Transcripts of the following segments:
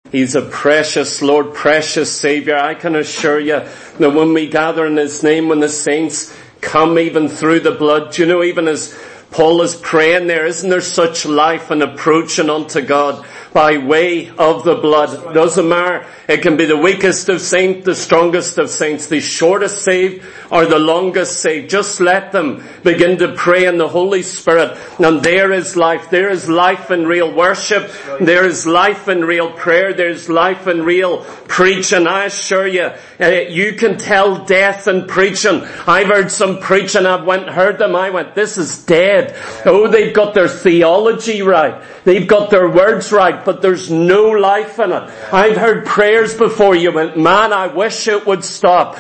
He's a precious Lord, precious Savior. I can assure you that when we gather in His name, when the saints come even through the blood, you know, even as Paul is praying there, isn't there such life and approaching unto God by way of the blood? Doesn't matter. It can be the weakest of saints, the strongest of saints, the shortest saved or the longest saved. Just let them begin to pray in the Holy Spirit. And there is life. There is life in real worship. There is life in real prayer. There's life in real preaching. I assure you, you can tell death in preaching. I've heard some preaching. I went and heard them. I went, this is dead. Oh, they've got their theology right. They've got their words right, but there's no life in it. I've heard prayers before you went, man, I wish it would stop.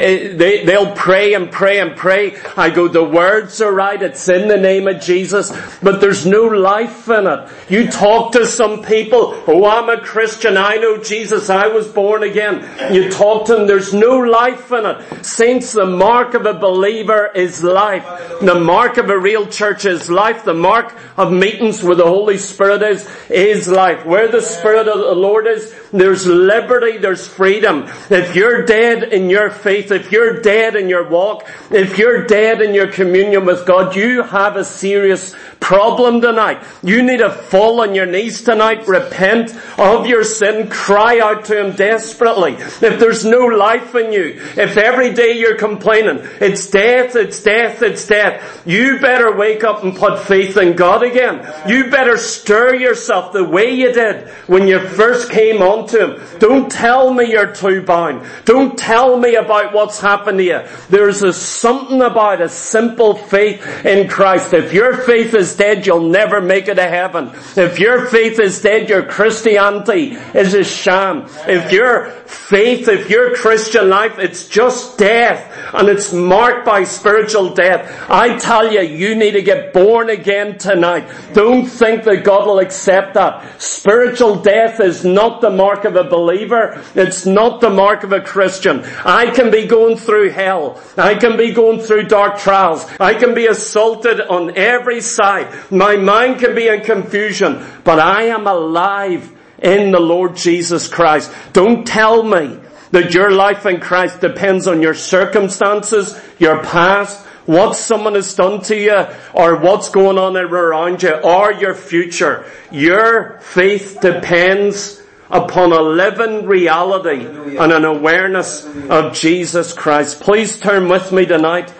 They'll pray and pray and pray. I go, the words are right. It's in the name of Jesus, but there's no life in it. You talk to some people, oh, I'm a Christian. I know Jesus. I was born again. You talk to them. There's no life in it. Saints, the mark of a believer is life. The mark of a real church is life. The mark of meetings where the Holy Spirit is life. Where the Spirit of the Lord is, there's liberty, there's freedom. If you're dead in your faith, if you're dead in your walk, if you're dead in your communion with God, you have a serious problem tonight. You need to fall on your knees tonight, repent of your sin, cry out to Him desperately. If there's no life in you, if every day you're complaining, it's death, it's death, it's death, you better wake up and put faith in God again. You better stir yourself the way you did when you first came onto Him. Don't tell me you're too bound. Don't tell me about what's happened to you. There's something about a simple faith in Christ. If your faith is dead, you'll never make it to heaven. If your faith is dead, your Christianity is a sham. If your faith, if your Christian life, it's just death and it's marked by spiritual death, I tell you, you need to get born again tonight. Don't think that God will accept that. Spiritual death is not the mark of a believer. It's not the mark of a Christian. I can be going through hell. I can be going through dark trials. I can be assaulted on every side. My mind can be in confusion, but I am alive in the Lord Jesus Christ. Don't tell me that your life in Christ depends on your circumstances, your past, what someone has done to you, or what's going on around you, or your future. Your faith depends upon a living reality and an awareness of Jesus Christ. Please turn with me tonight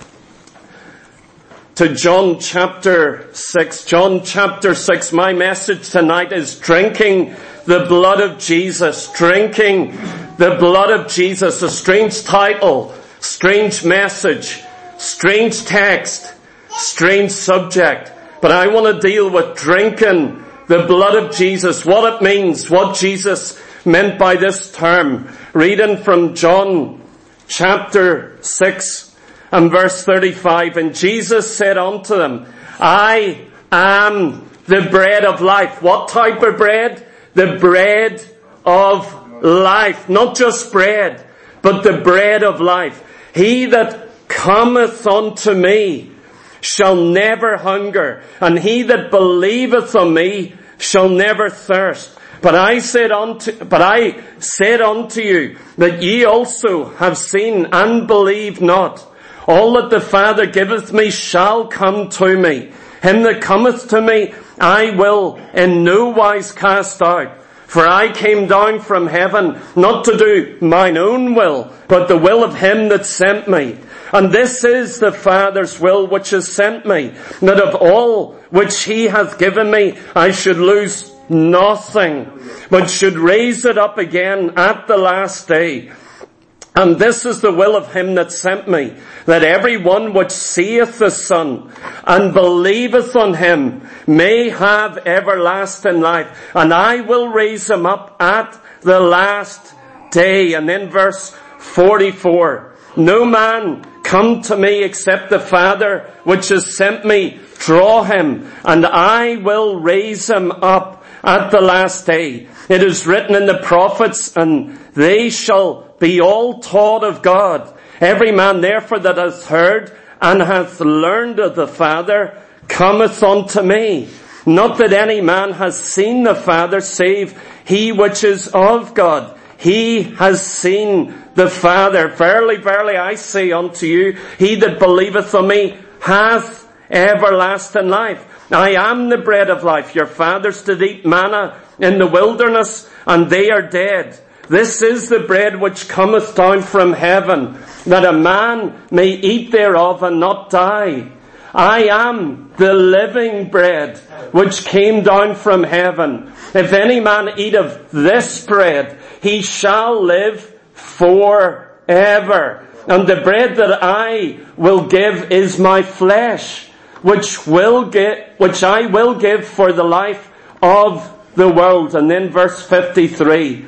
to John chapter 6. John chapter 6. My message tonight is drinking the blood of Jesus. Drinking the blood of Jesus. A strange title, strange message, strange text, strange subject. But I want to deal with drinking the blood of Jesus. What it means, what Jesus meant by this term. Reading from John chapter 6. And verse 35, and Jesus said unto them, I am the bread of life. What type of bread? The bread of life. Not just bread, but the bread of life. He that cometh unto me shall never hunger, and he that believeth on me shall never thirst. But I said unto you that ye also have seen and believe not. All that the Father giveth me shall come to me. Him that cometh to me I will in no wise cast out. For I came down from heaven not to do mine own will, but the will of Him that sent me. And this is the Father's will which has sent me, that of all which He hath given me I should lose nothing, but should raise it up again at the last day. And this is the will of Him that sent me, that every one which seeth the Son and believeth on Him may have everlasting life, and I will raise him up at the last day. And then verse 44, no man come to me except the Father which has sent me draw him, and I will raise him up at the last day. It is written in the prophets, and they shall be all taught of God. Every man therefore that hath heard and hath learned of the Father cometh unto me. Not that any man has seen the Father, save he which is of God. He has seen the Father. Verily, verily, I say unto you, he that believeth on me hath everlasting life. I am the bread of life. Your fathers did eat manna in the wilderness, and they are dead. This is the bread which cometh down from heaven, that a man may eat thereof and not die. I am the living bread which came down from heaven. If any man eat of this bread, he shall live forever. And the bread that I will give is my flesh, which I will give for the life of the world. And then verse 53.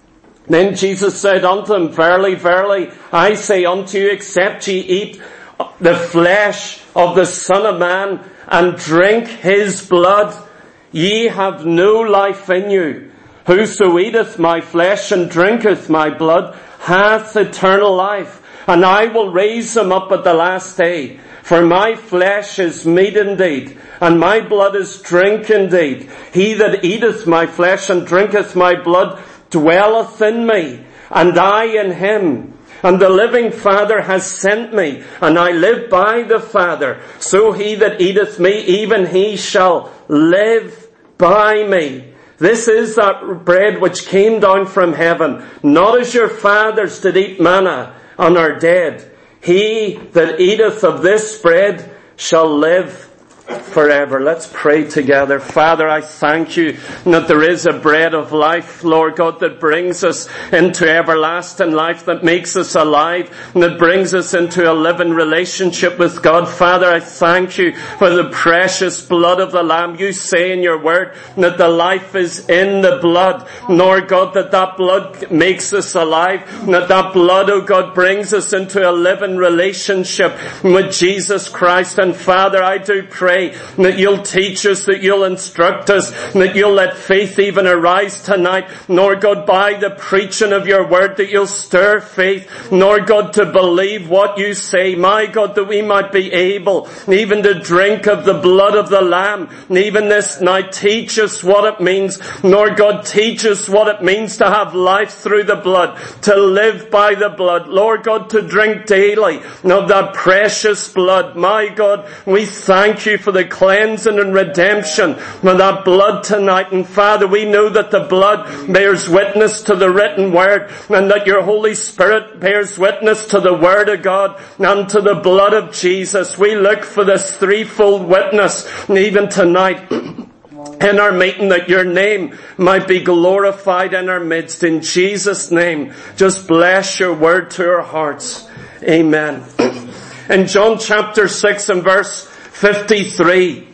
Then Jesus said unto them, Verily, verily, I say unto you, except ye eat the flesh of the Son of Man and drink his blood, ye have no life in you. Whoso eateth my flesh and drinketh my blood hath eternal life, and I will raise him up at the last day. For my flesh is meat indeed, and my blood is drink indeed. He that eateth my flesh and drinketh my blood dwelleth in me, and I in him. And the living Father has sent me, and I live by the Father. So he that eateth me, even he shall live by me. This is that bread which came down from heaven, not as your fathers did eat manna and are dead. He that eateth of this bread shall live forever. Let's pray together. Father, I thank you that there is a bread of life, Lord God, that brings us into everlasting life, that makes us alive, and that brings us into a living relationship with God. Father, I thank you for the precious blood of the Lamb. You say in your word that the life is in the blood. Lord God, that blood makes us alive, and that blood, oh God, brings us into a living relationship with Jesus Christ. And Father, I do pray that you'll teach us, that you'll instruct us, that you'll let faith even arise tonight. Lord God, by the preaching of your word, that you'll stir faith, Lord God, to believe what you say. My God, that we might be able even to drink of the blood of the Lamb. And even this night, teach us what it means. Lord God, teach us what it means to have life through the blood, to live by the blood. Lord God, to drink daily of that precious blood. My God, we thank you for the cleansing and redemption of that blood tonight. And Father, we know that the blood bears witness to the written word, and that your Holy Spirit bears witness to the word of God and to the blood of Jesus. We look for this threefold witness even tonight in our meeting, that your name might be glorified in our midst. In Jesus' name, just bless your word to our hearts. Amen. In John chapter 6 and verse 53.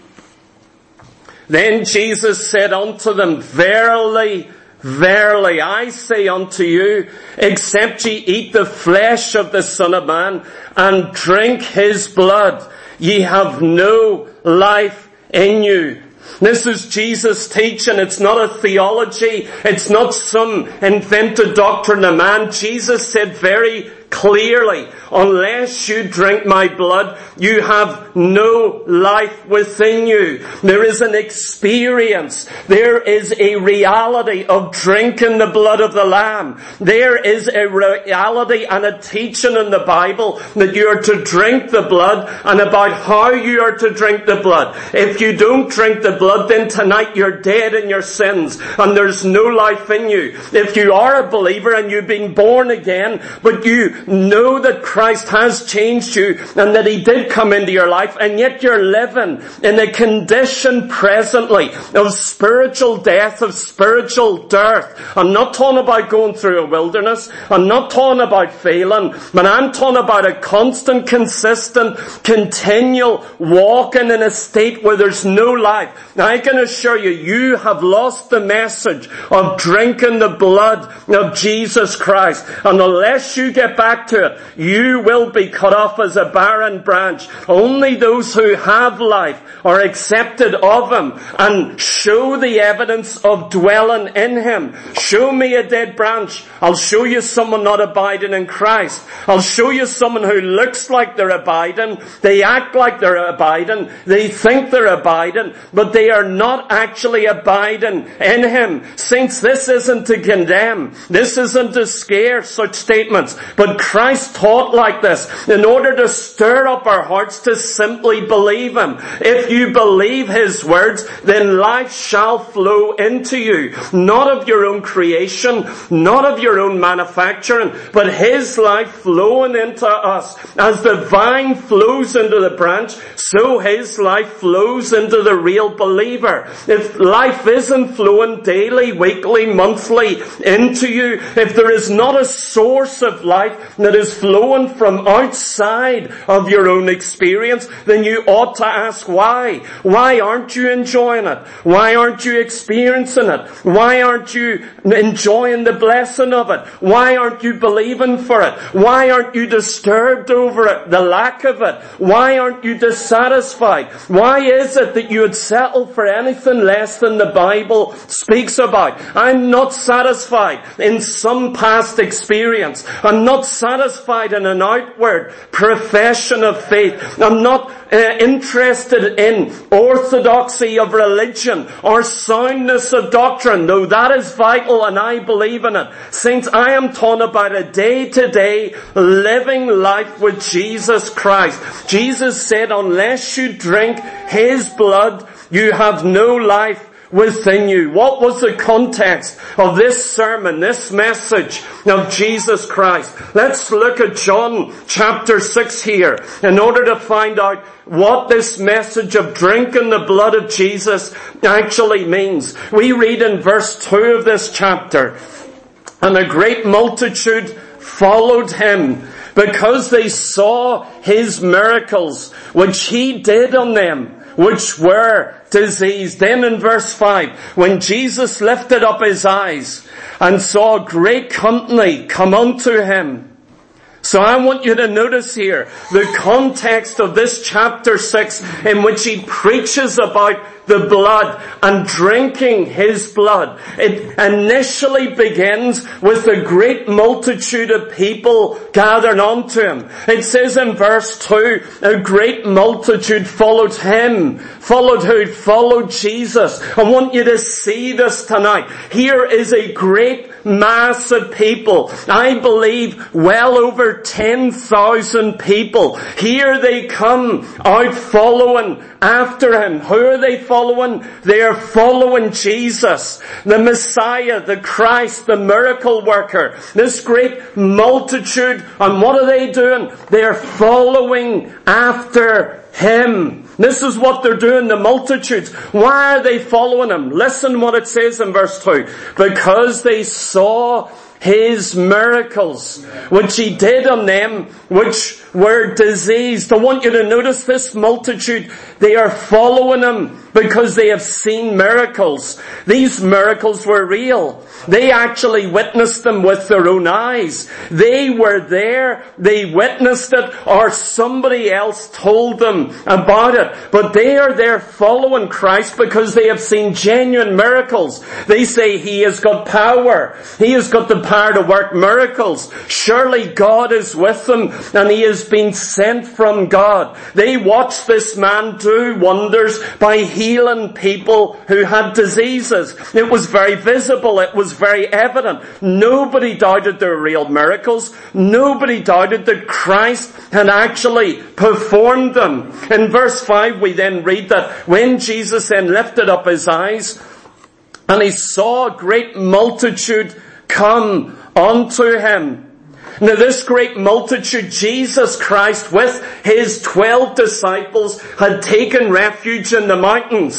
Then Jesus said unto them, Verily, verily, I say unto you, except ye eat the flesh of the Son of Man and drink his blood, ye have no life in you. This is Jesus' teaching. It's not a theology. It's not some invented doctrine of man. Jesus said very clearly, unless you drink my blood, you have no life within you. There is an experience. There is a reality of drinking the blood of the Lamb. There is a reality and a teaching in the Bible that you are to drink the blood, and about how you are to drink the blood. If you don't drink the blood, then tonight you're dead in your sins and there's no life in you. If you are a believer and you've been born again, but you know that Christ has changed you and that he did come into your life, and yet you're living in a condition presently of spiritual death, of spiritual dearth. I'm not talking about going through a wilderness. I'm not talking about failing, but I'm talking about a constant, consistent, continual walking in a state where there's no life. Now I can assure you, you have lost the message of drinking the blood of Jesus Christ. And unless you get back back to it. You will be cut off as a barren branch. Only those who have life are accepted of him and show the evidence of dwelling in him. Show me a dead branch. I'll show you someone not abiding in Christ. I'll show you someone who looks like they're abiding. They act like they're abiding. They think they're abiding, but they are not actually abiding in him. Saints, this isn't to condemn. This isn't to scare such statements. But Christ taught like this in order to stir up our hearts to simply believe him. If you believe his words, then life shall flow into you. Not of your own creation, not of your own manufacturing, but his life flowing into us. As the vine flows into the branch, so his life flows into the real believer. If life isn't flowing daily, weekly, monthly into you, if there is not a source of life that is flowing from outside of your own experience, then you ought to ask why. Why aren't you enjoying it? Why aren't you experiencing it? Why aren't you enjoying the blessing of it? Why aren't you believing for it? Why aren't you disturbed over it, the lack of it? Why aren't you dissatisfied? Why is it that you would settle for anything less than the Bible speaks about? I'm not satisfied in some past experience. I'm not satisfied in an outward profession of faith. I'm not interested in orthodoxy of religion or soundness of doctrine, though that is vital and I believe in it. Saints, I am talking about a day-to-day living life with Jesus Christ. Jesus said, unless you drink his blood, you have no life within you. What was the context of this sermon, this message of Jesus Christ? Let's look at John chapter 6 here in order to find out what this message of drinking the blood of Jesus actually means. We read in verse 2 of this chapter, and a great multitude followed him because they saw his miracles which he did on them which were diseased. Then in verse 5, when Jesus lifted up his eyes and saw a great company come unto him. So I want you to notice here the context of this chapter 6 in which he preaches about the blood and drinking his blood. It initially begins with a great multitude of people gathered unto him. It says in verse 2, a great multitude followed him. Followed who? Followed Jesus. I want you to see this tonight. Here is a great mass of people. I believe well over 10,000 people. Here they come out following after him. Who are they following? They are following Jesus, the Messiah, the Christ, the miracle worker. This great multitude. And what are they doing? They are following after him. This is what they're doing, the multitudes. Why are they following him? Listen what it says in verse 2. Because they saw his miracles, which he did on them, which were diseased. I want you to notice this multitude. They are following him because they have seen miracles. These miracles were real. They actually witnessed them with their own eyes. They were there, they witnessed it, or somebody else told them about it. But they are there following Christ because they have seen genuine miracles. They say he has got power. He has got the power to work miracles. Surely God is with them and he has been sent from God. They watched this man do wonders by healing people who had diseases. It was very visible. It was very evident. Nobody doubted their real miracles. Nobody doubted that Christ had actually performed them. In verse 5 we then read that when Jesus then lifted up his eyes and he saw a great multitude come unto him. Now this great multitude, Jesus Christ with his 12 disciples had taken refuge in the mountains.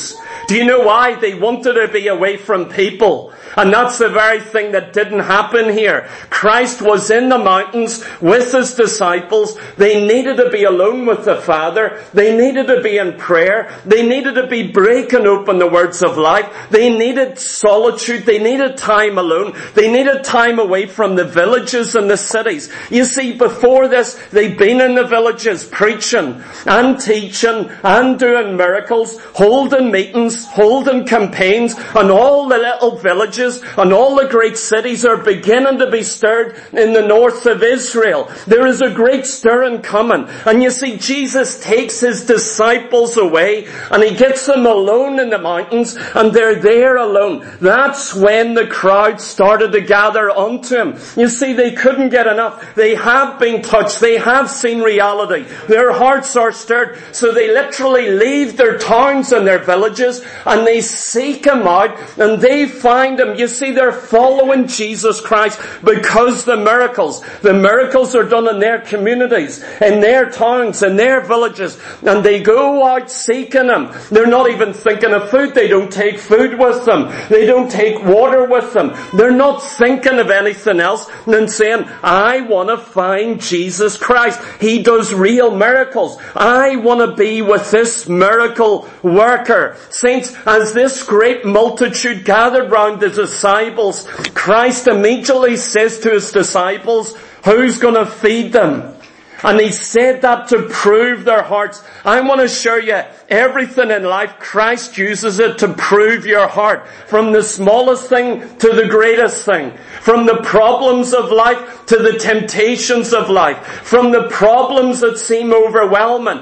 Do you know why? They wanted to be away from people. And that's the very thing that didn't happen here. Christ was in the mountains with his disciples. They needed to be alone with the Father. They needed to be in prayer. They needed to be breaking open the words of life. They needed solitude. They needed time alone. They needed time away from the villages and the cities. You see, before this, they'd been in the villages preaching and teaching and doing miracles, holding meetings, holding campaigns, and all the little villages and all the great cities are beginning to be stirred in the north of Israel. There is a great stirring coming. And you see, Jesus takes his disciples away and he gets them alone in the mountains, and they're there alone. That's when the crowd started to gather unto him. You see, they couldn't get enough. They have been touched. They have seen reality. Their hearts are stirred. So they literally leave their towns and their villages and they seek him out and they find him. You see, they're following Jesus Christ because the miracles are done in their communities, in their towns, in their villages, and they go out seeking him. They're not even thinking of food. They don't take food with them. They don't take water with them. They're not thinking of anything else than saying, I want to find Jesus Christ. He does real miracles. I want to be with this miracle worker. Saints, as this great multitude gathered round the disciples, Christ immediately says to his disciples, who's going to feed them? And he said that to prove their hearts. I want to show you everything in life, Christ uses it to prove your heart. From the smallest thing to the greatest thing. From the problems of life to the temptations of life. From the problems that seem overwhelming.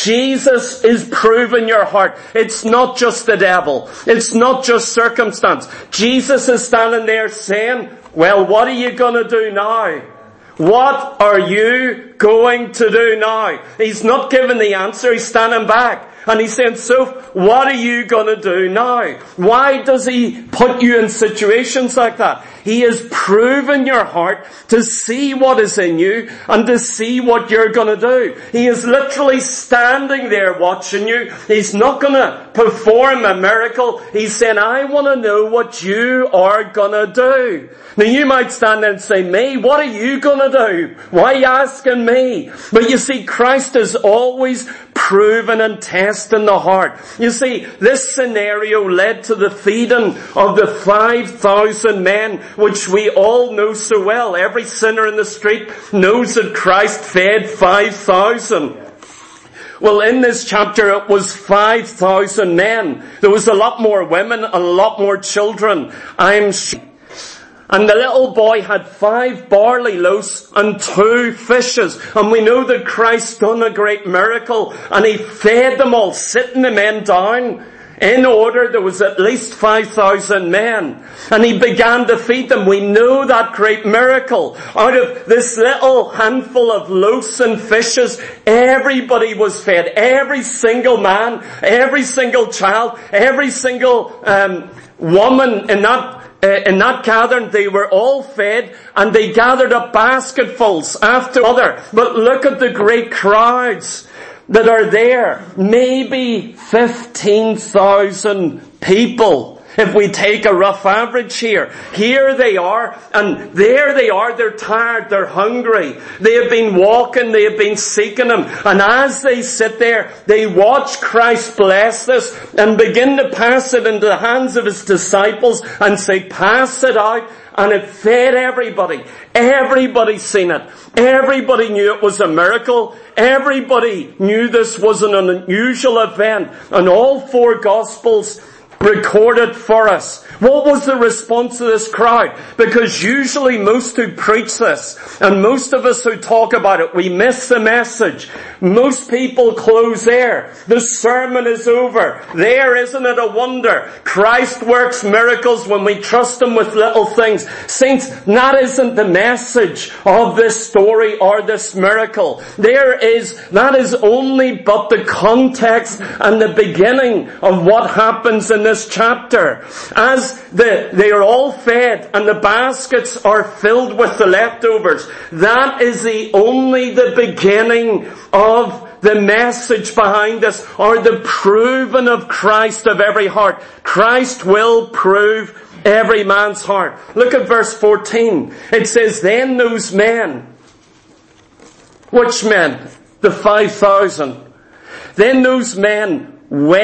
Jesus is proving your heart. It's not just the devil. It's not just circumstance. Jesus is standing there saying, well, what are you going to do now? What are you going to do now? He's not giving the answer. He's standing back. And he's saying, so what are you going to do now? Why does he put you in situations like that? He is proving your heart to see what is in you and to see what you're going to do. He is literally standing there watching you. He's not going to perform a miracle. He's saying, I want to know what you are going to do. Now you might stand there and say, me, what are you going to do? Why are you asking me? But you see, Christ is always proving and testing the heart. You see, this scenario led to the feeding of the 5,000 men, which we all know so well. Every sinner in the street knows that Christ fed 5,000. Well, in this chapter, it was 5,000 men. There was a lot more women and a lot more children, I'm sure. And the little boy had 5 barley loaves and 2 fishes. And we know that Christ done a great miracle and he fed them all, sitting the men down in order. There was at least 5,000 men. And he began to feed them. We know that great miracle. Out of this little handful of loaves and fishes, everybody was fed. Every single man, every single child, every single woman in that gathering, they were all fed and they gathered up basketfuls after other. But look at the great crowds that are there. Maybe 15,000 people. If we take a rough average here. Here they are, and there they are, they're tired, they're hungry. They have been walking, they have been seeking him. And as they sit there, they watch Christ bless this and begin to pass it into the hands of his disciples and say, pass it out. And it fed everybody. Everybody seen it. Everybody knew it was a miracle. Everybody knew this was an unusual event. And all 4 Gospels recorded for us. What was the response of this crowd? Because usually most who preach this, and most of us who talk about it, we miss the message. Most people close there. The sermon is over. There, isn't it a wonder? Christ works miracles when we trust him with little things. Saints, that isn't the message of this story or this miracle. That is only but the context and the beginning of what happens in this chapter. As they are all fed and the baskets are filled with the leftovers, that is only the beginning of the message behind this, or the proving of Christ of every heart. Christ will prove every man's heart. Look at verse 14. It says, then those men, which men? The 5,000. Then those men,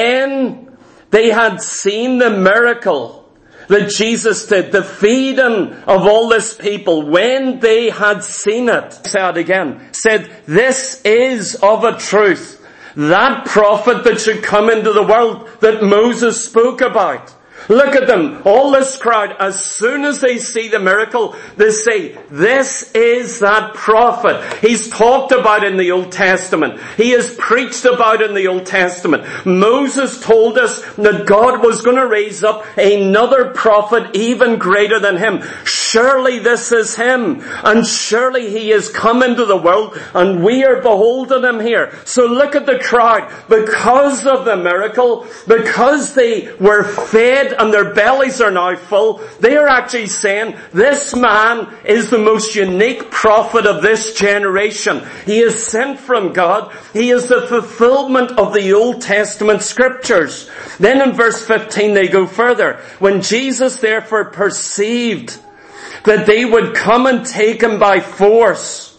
when they had seen the miracle that Jesus did, the feeding of all this people, when they had seen it, said again, said, this is of a truth, that prophet that should come into the world that Moses spoke about. Look at them, all this crowd, as soon as they see the miracle, they say, this is that prophet. He's talked about in the Old Testament. He is preached about in the Old Testament. Moses told us that God was going to raise up another prophet even greater than him. Surely this is him, and surely he has come into the world, and we are beholding him here. So look at the crowd, because of the miracle, because they were fed and their bellies are now full, they are actually saying, this man is the most unique prophet of this generation. He is sent from God. He is the fulfillment of the Old Testament scriptures. Then in verse 15 they go further. When Jesus therefore perceived that they would come and take him by force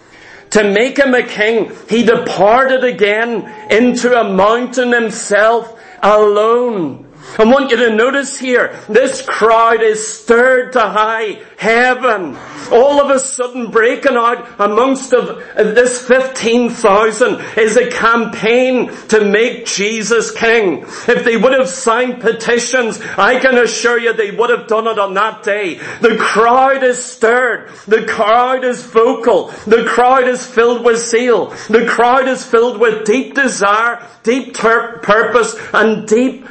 to make him a king, he departed again into a mountain himself alone. I want you to notice here, this crowd is stirred to high heaven. All of a sudden breaking out amongst this 15,000 is a campaign to make Jesus king. If they would have signed petitions, I can assure you they would have done it on that day. The crowd is stirred. The crowd is vocal. The crowd is filled with zeal. The crowd is filled with deep desire, deep purpose, and deep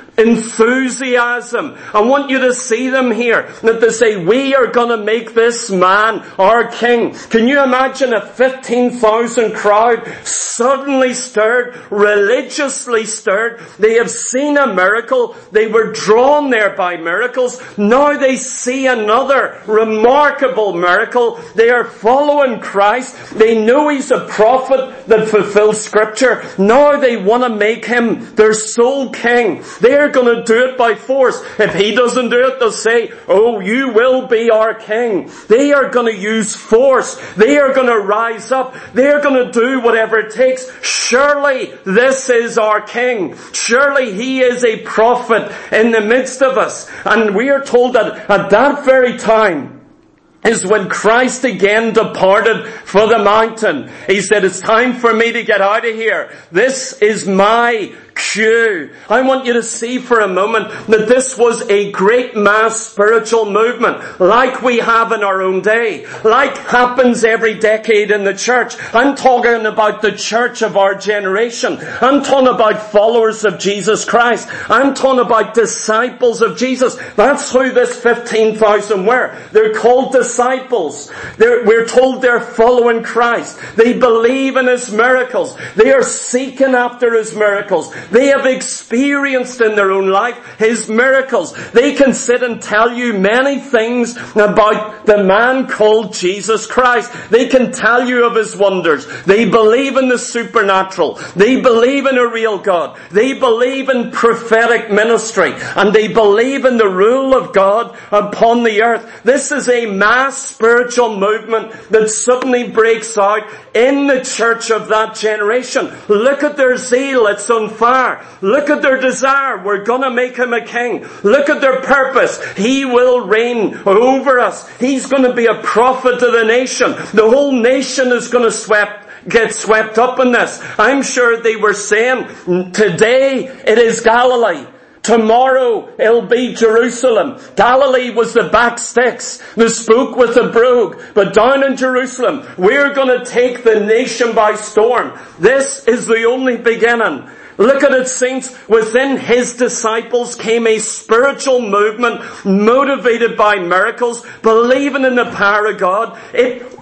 enthusiasm. I want you to see them here, that they say, we are going to make this man our king. Can you imagine a 15,000 crowd suddenly stirred, religiously stirred? They have seen a miracle. They were drawn there by miracles. Now they see another remarkable miracle. They are following Christ. They know he's a prophet that fulfills scripture. Now they want to make him their sole king. They're going to do it by force. If he doesn't do it, they'll say, oh, you will be our king. They are going to use force. They are going to rise up. They are going to do whatever it takes. Surely this is our king. Surely he is a prophet in the midst of us. And we are told that at that very time is when Christ again departed for the mountain. He said, it's time for me to get out of here. This is my cue. I want you to see for a moment that this was a great mass spiritual movement, like we have in our own day, like happens every decade in the church. I'm talking about the church of our generation. I'm talking about followers of Jesus Christ. I'm talking about disciples of Jesus. That's who this 15,000 were. They're called disciples. We're told they're following Christ. They believe in his miracles. They are seeking after his miracles. They have experienced in their own life his miracles. They can sit and tell you many things about the man called Jesus Christ. They can tell you of his wonders. They believe in the supernatural. They believe in a real God. They believe in prophetic ministry. And they believe in the rule of God upon the earth. This is a mass spiritual movement that suddenly breaks out in the church of that generation. Look at their zeal. It's on fire. Look at their desire. We're going to make him a king. Look at their purpose. He will reign over us. He's going to be a prophet to the nation. The whole nation is going to get swept up in this. I'm sure they were saying, today it is Galilee. Tomorrow it'll be Jerusalem. Galilee was the back sticks, the spook with the brogue. But down in Jerusalem, we're going to take the nation by storm. This is the only beginning. Look at it, saints. Within his disciples came a spiritual movement motivated by miracles, believing in the power of God. It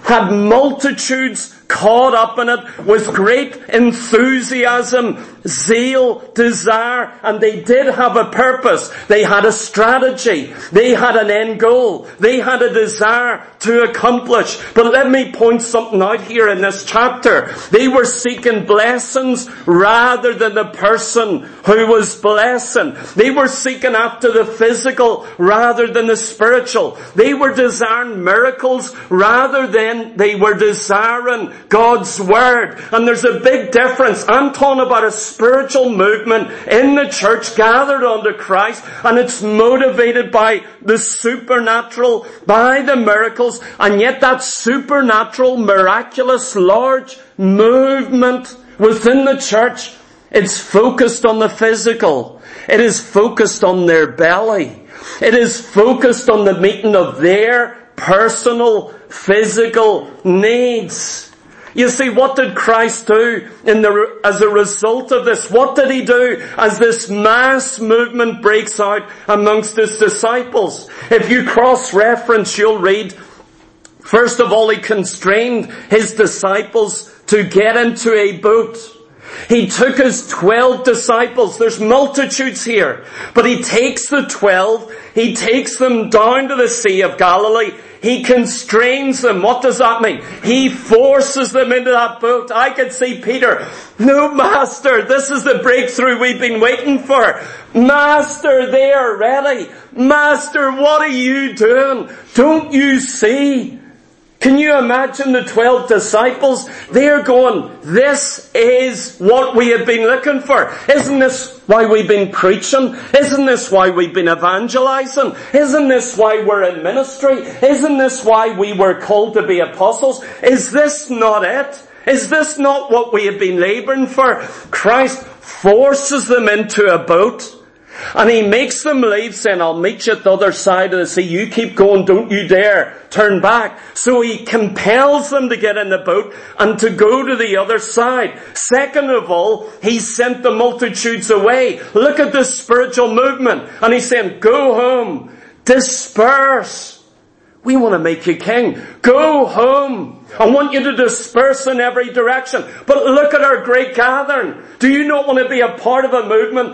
had multitudes caught up in it with great enthusiasm, zeal, desire, and they did have a purpose. They had a strategy. They had an end goal. They had a desire to accomplish. But let me point something out here in this chapter. They were seeking blessings rather than the person who was blessing. They were seeking after the physical rather than the spiritual. They were desiring miracles rather than they were desiring God's Word. And there's a big difference. I'm talking about a spiritual movement in the church gathered under Christ, and it's motivated by the supernatural, by the miracles, and yet that supernatural, miraculous, large movement within the church, it's focused on the physical. It is focused on their belly. It is focused on the meeting of their personal, physical needs. You see, what did Christ do as a result of this? What did He do as this mass movement breaks out amongst His disciples? If you cross-reference, you'll read, first of all, He constrained His disciples to get into a boat. He took His 12 disciples. There's multitudes here. But He takes the 12. He takes them down to the Sea of Galilee. He constrains them. What does that mean? He forces them into that boat. I could see Peter. No, Master, this is the breakthrough we've been waiting for. Master, they are ready. Master, what are you doing? Don't you see? Can you imagine the 12 disciples? They're going, this is what we have been looking for. Isn't this why we've been preaching? Isn't this why we've been evangelizing? Isn't this why we're in ministry? Isn't this why we were called to be apostles? Is this not it? Is this not what we have been laboring for? Christ forces them into a boat. And He makes them leave, saying, I'll meet you at the other side of the sea. You keep going, don't you dare turn back. So He compels them to get in the boat and to go to the other side. Second of all, He sent the multitudes away. Look at this spiritual movement. And He's saying, go home, disperse. We want to make you king. Go home. I want you to disperse in every direction. But look at our great gathering. Do you not want to be a part of a movement?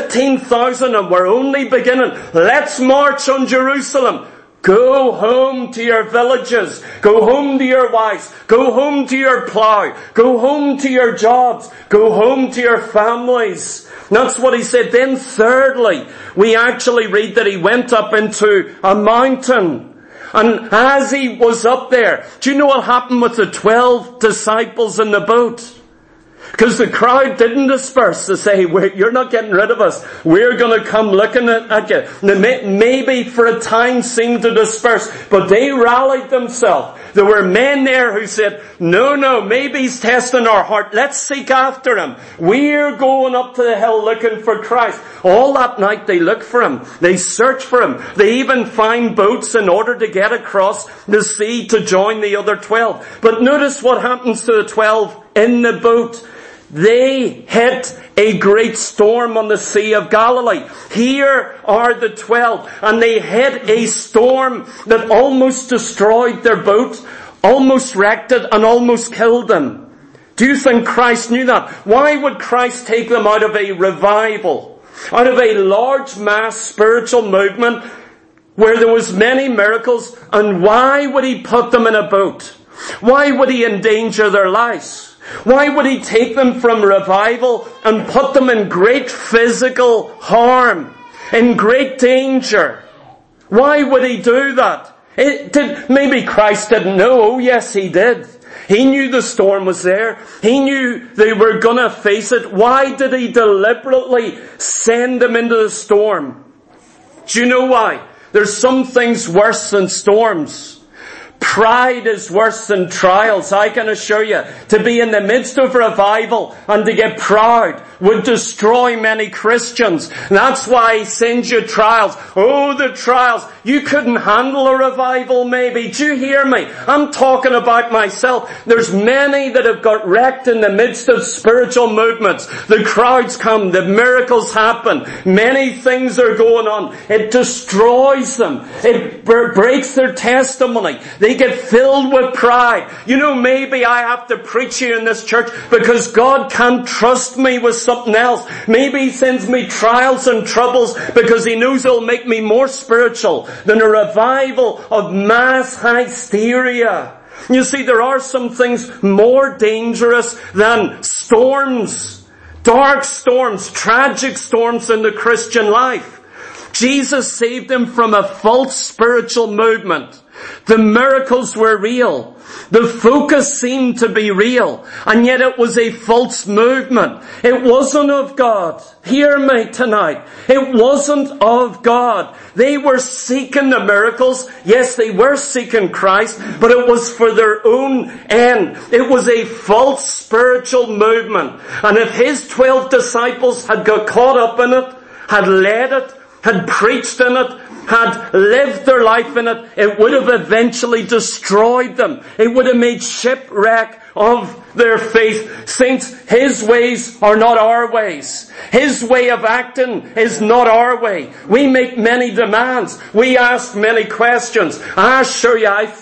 15,000 and we're only beginning. Let's march on Jerusalem. Go home to your villages. Go home to your wives. Go home to your plough. Go home to your jobs. Go home to your families. That's what He said. Then thirdly, we actually read that He went up into a mountain. And as He was up there, do you know what happened with the 12 disciples in the boat? Because the crowd didn't disperse to say, you're not getting rid of us. We're going to come looking at you. They maybe for a time seemed to disperse, but they rallied themselves. There were men there who said, no, maybe He's testing our heart. Let's seek after Him. We're going up to the hill looking for Christ. All that night they look for Him. They search for Him. They even find boats in order to get across the sea to join the other 12. But notice what happens to the 12 in the boat. They hit a great storm on the Sea of Galilee. Here are the 12, and they hit a storm that almost destroyed their boat, almost wrecked it, and almost killed them. Do you think Christ knew that? Why would Christ take them out of a revival, out of a large mass spiritual movement where there was many miracles, and why would He put them in a boat? Why would He endanger their lives? Why would He take them from revival and put them in great physical harm, in great danger? Why would He do that? Maybe Christ didn't know. Oh yes, He did. He knew the storm was there. He knew they were going to face it. Why did He deliberately send them into the storm? Do you know why? There's some things worse than storms. Pride is worse than trials, I can assure you. To be in the midst of revival and to get proud. would destroy many Christians. And that's why he sends you trials. Oh, the trials. You couldn't handle a revival maybe. Do you hear me? I'm talking about myself. There's many that have got wrecked in the midst of spiritual movements. The crowds come. The miracles happen. Many things are going on. It destroys them. It breaks their testimony. They get filled with pride. You know, maybe I have to preach here in this church because God can't trust me with something else. Maybe he sends me trials and troubles because he knows it'll make me more spiritual than a revival of mass hysteria. You see, there are some things more dangerous than storms, dark storms, tragic storms in the Christian life. Jesus saved them from a false spiritual movement. The miracles were real. The focus seemed to be real. And yet it was a false movement. It wasn't of God. Hear me tonight. It wasn't of God. They were seeking the miracles. Yes, they were seeking Christ, but it was for their own end. It was a false spiritual movement. And if his 12 disciples had got caught up in it, had led it, had preached in it, had lived their life in it, it would have eventually destroyed them. It would have made shipwreck of their faith. Saints, his ways are not our ways. His way of acting is not our way. We make many demands. We ask many questions. I assure you, I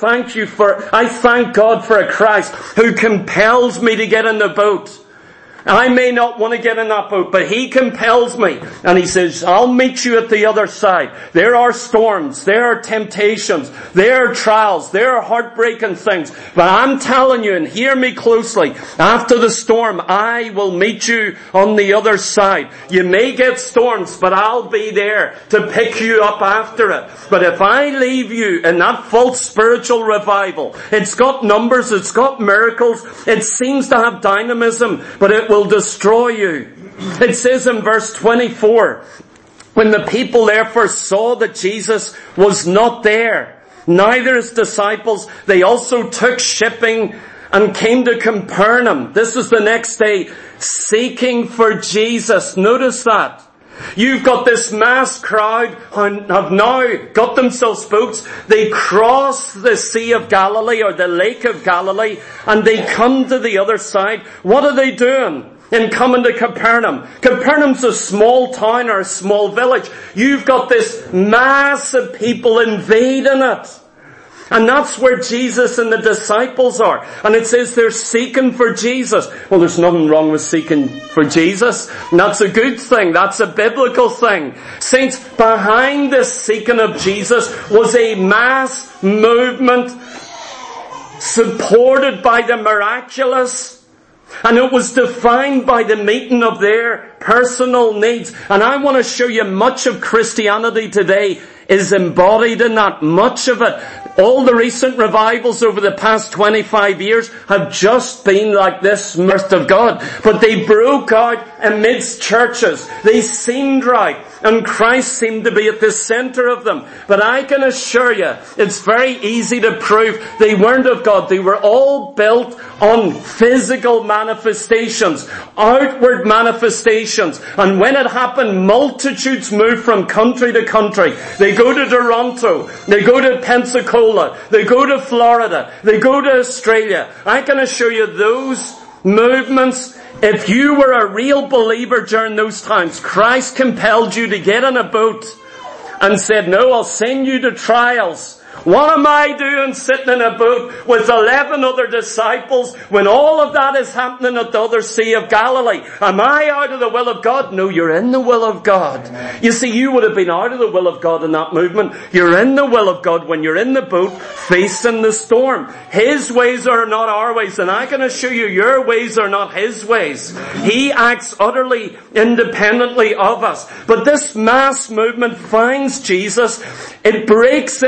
thank God for a Christ who compels me to get in the boat. I may not want to get in that boat, but he compels me. And he says, I'll meet you at the other side. There are storms, there are temptations, there are trials, there are heartbreaking things. But I'm telling you, and hear me closely, after the storm, I will meet you on the other side. You may get storms, but I'll be there to pick you up after it. But if I leave you in that false spiritual revival, it's got numbers, it's got miracles, it seems to have dynamism, but it will destroy you. It says in verse 24, when the people therefore saw that Jesus was not there, neither his disciples, they also took shipping and came to Capernaum. This is the next day, seeking for Jesus. Notice that. You've got this mass crowd who have now got themselves boats. They cross the Sea of Galilee or the Lake of Galilee and they come to the other side. What are they doing in coming to Capernaum? Capernaum's a small town or a small village. You've got this mass of people invading it. And that's where Jesus and the disciples are. And it says they're seeking for Jesus. Well, there's nothing wrong with seeking for Jesus. And that's a good thing. That's a biblical thing. Saints, behind this seeking of Jesus was a mass movement supported by the miraculous. And it was defined by the meeting of their personal needs. And I want to show you much of Christianity today is embodied in that. Much of it. All the recent revivals over the past 25 years have just been like this mirth of God. But they broke out amidst churches. They seemed right. And Christ seemed to be at the center of them. But I can assure you, it's very easy to prove they weren't of God. They were all built on physical manifestations, outward manifestations. And when it happened, multitudes moved from country to country. They go to Toronto, they go to Pensacola, they go to Florida, they go to Australia. I can assure you those movements, if you were a real believer during those times, Christ compelled you to get in a boat and said, no, I'll send you to trials. What am I doing sitting in a boat with 11 other disciples when all of that is happening at the other Sea of Galilee? Am I out of the will of God? No, you're in the will of God. Amen. You see, you would have been out of the will of God in that movement. You're in the will of God when you're in the boat facing the storm. His ways are not our ways, and I can assure you your ways are not His ways. He acts utterly independently of us. But this mass movement finds Jesus. It breaks in on this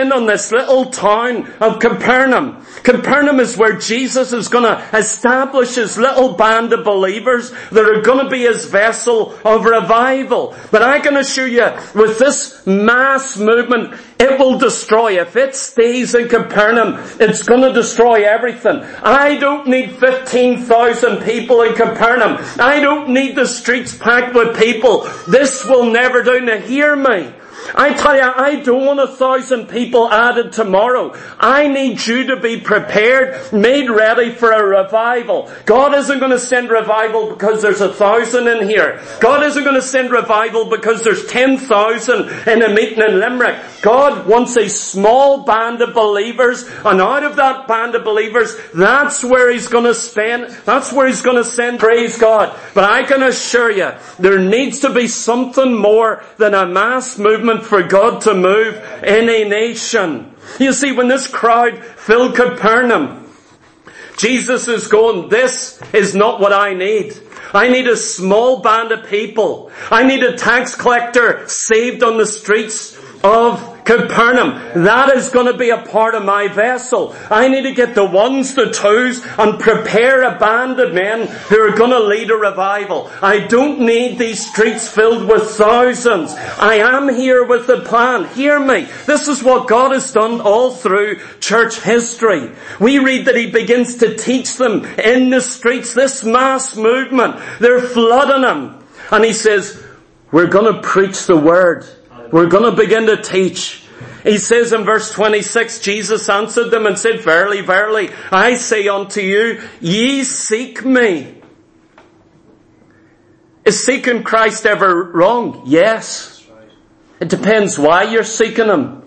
this little town of Capernaum. Capernaum is where Jesus is going to establish his little band of believers that are going to be his vessel of revival. But I can assure you, with this mass movement, it will destroy. If it stays in Capernaum, it's going to destroy everything. I don't need 15,000 people in Capernaum. I don't need the streets packed with people. This will never do. Now hear me. I tell you, I don't want 1,000 people added tomorrow. I need you to be prepared, made ready for a revival. God isn't going to send revival because there's 1,000 in here. God isn't going to send revival because there's 10,000 in a meeting in Limerick. God wants a small band of believers, and out of that band of believers, that's where he's going to send, praise God. But I can assure you, there needs to be something more than a mass movement for God to move in a nation. You see, when this crowd filled Capernaum, Jesus is going, this is not what I need. I need a small band of people. I need a tax collector saved on the streets of Capernaum. That is going to be a part of my vessel. I need to get the ones, the twos, and prepare a band of men who are going to lead a revival. I don't need these streets filled with thousands. I am here with a plan. Hear me. This is what God has done all through church history. We read that he begins to teach them in the streets, this mass movement. They're flooding him. And he says, we're going to preach the word. We're going to begin to teach. He says in verse 26, Jesus answered them and said, verily, verily, I say unto you, ye seek me. Is seeking Christ ever wrong? Yes. It depends why you're seeking him.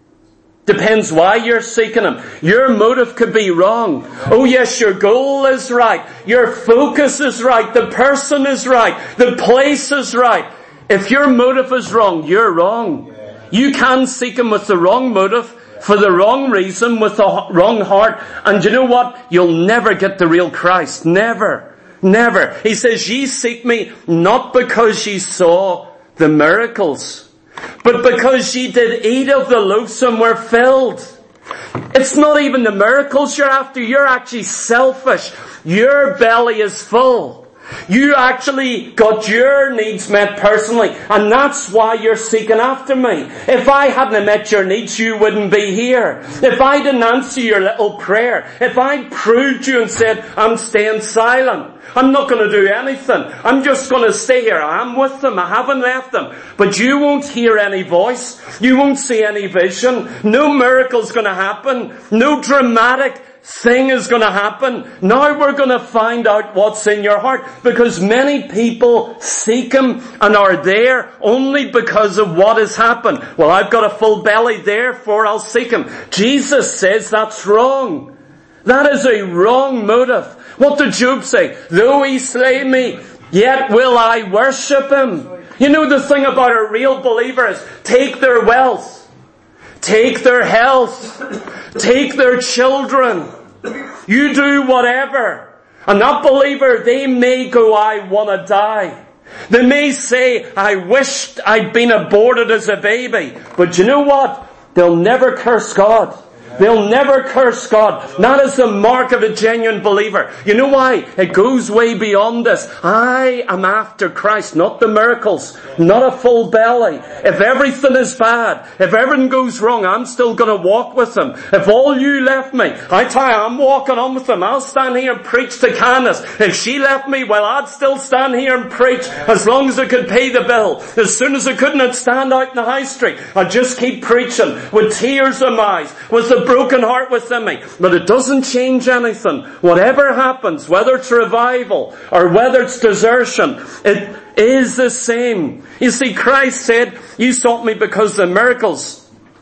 Depends why you're seeking him. Your motive could be wrong. Oh yes, your goal is right. Your focus is right. The person is right. The place is right. If your motive is wrong, you're wrong. You can seek him with the wrong motive, for the wrong reason, with the wrong heart. And you know what? You'll never get the real Christ. Never. Never. He says, ye seek me not because ye saw the miracles, but because ye did eat of the loaves and were filled. It's not even the miracles you're after. You're actually selfish. Your belly is full. You actually got your needs met personally, and that's why you're seeking after me. If I hadn't met your needs, you wouldn't be here. If I didn't answer your little prayer, if I proved you and said, I'm staying silent, I'm not going to do anything, I'm just going to stay here, I'm with them, I haven't left them, but you won't hear any voice, you won't see any vision, no miracle's going to happen, no dramatic thing is going to happen. Now we're going to find out what's in your heart, because many people seek him and are there only because of what has happened. Well, I've got a full belly, therefore I'll seek him. Jesus says that's wrong. That is a wrong motive. What did Job say? Though he slay me, yet will I worship him. You know, the thing about a real believer is take their wealth, take their health, take their children. You do whatever. And that believer, they may go, I want to die. They may say, I wished I'd been aborted as a baby. But you know what? They'll never curse God. They'll never curse God. That is the mark of a genuine believer. You know why? It goes way beyond this. I am after Christ, not the miracles, not a full belly. If everything is bad, if everything goes wrong, I'm still going to walk with him. If all you left me, I tell you, I'm walking on with him. I'll stand here and preach to Candace. If she left me, well, I'd still stand here and preach as long as I could pay the bill. As soon as I couldn't, I'd stand out in the high street. I'd just keep preaching with tears in my eyes, with the broken heart within me. But it doesn't change anything. Whatever happens, whether it's revival or whether it's desertion, it is the same. You see, Christ said, you sought me because of the miracles,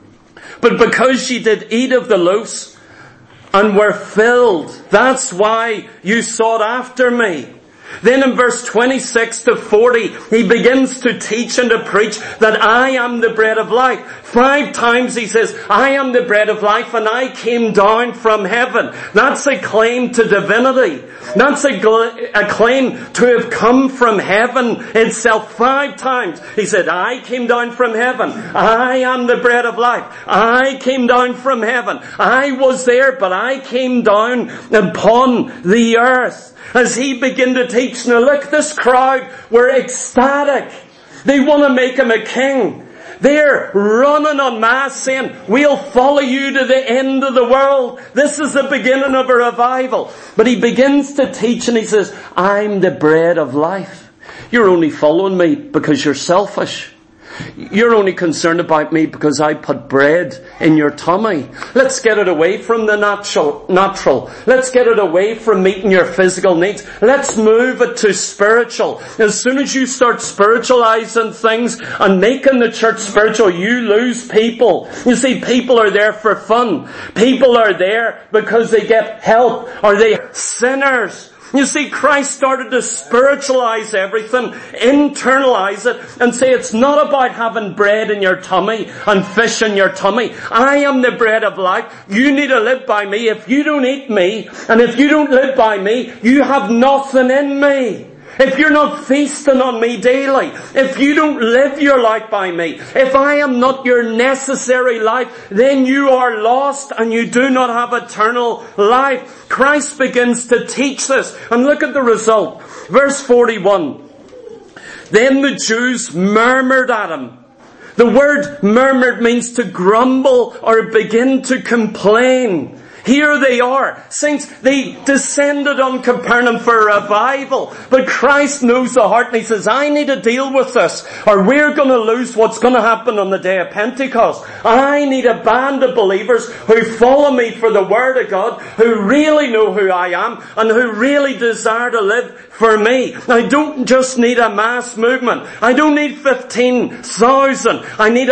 but because ye did eat of the loaves and were filled. That's why you sought after me. Then in verse 26 to 40, he begins to teach and to preach that I am the bread of life. 5 times he says, I am the bread of life and I came down from heaven. That's a claim to divinity. That's a claim to have come from heaven itself. 5 times he said, I came down from heaven. I am the bread of life. I came down from heaven. I was there, but I came down upon the earth. As he began to teach, now look, this crowd were ecstatic. They want to make him a king. They're running en masse saying, we'll follow you to the end of the world. This is the beginning of a revival. But he begins to teach and he says, I'm the bread of life. You're only following me because you're selfish. You're only concerned about me because I put bread in your tummy. Let's get it away from the natural. Let's get it away from meeting your physical needs. Let's move it to spiritual. As soon as you start spiritualizing things and making the church spiritual, you lose people. You see, people are there for fun. People are there because they get help, or they're sinners. You see, Christ started to spiritualize everything, internalize it, and say it's not about having bread in your tummy and fish in your tummy. I am the bread of life. You need to live by me. If you don't eat me, and if you don't live by me, you have nothing in me. If you're not feasting on me daily, if you don't live your life by me, if I am not your necessary life, then you are lost and you do not have eternal life. Christ begins to teach this. And look at the result. Verse 41. Then the Jews murmured at him. The word murmured means to grumble or begin to complain. Here they are. Saints, they descended on Capernaum for a revival. But Christ knows the heart and he says, I need to deal with this, or we're going to lose what's going to happen on the day of Pentecost. I need a band of believers who follow me for the Word of God, who really know who I am, and who really desire to live for me. I don't just need a mass movement. I don't need 15,000. I need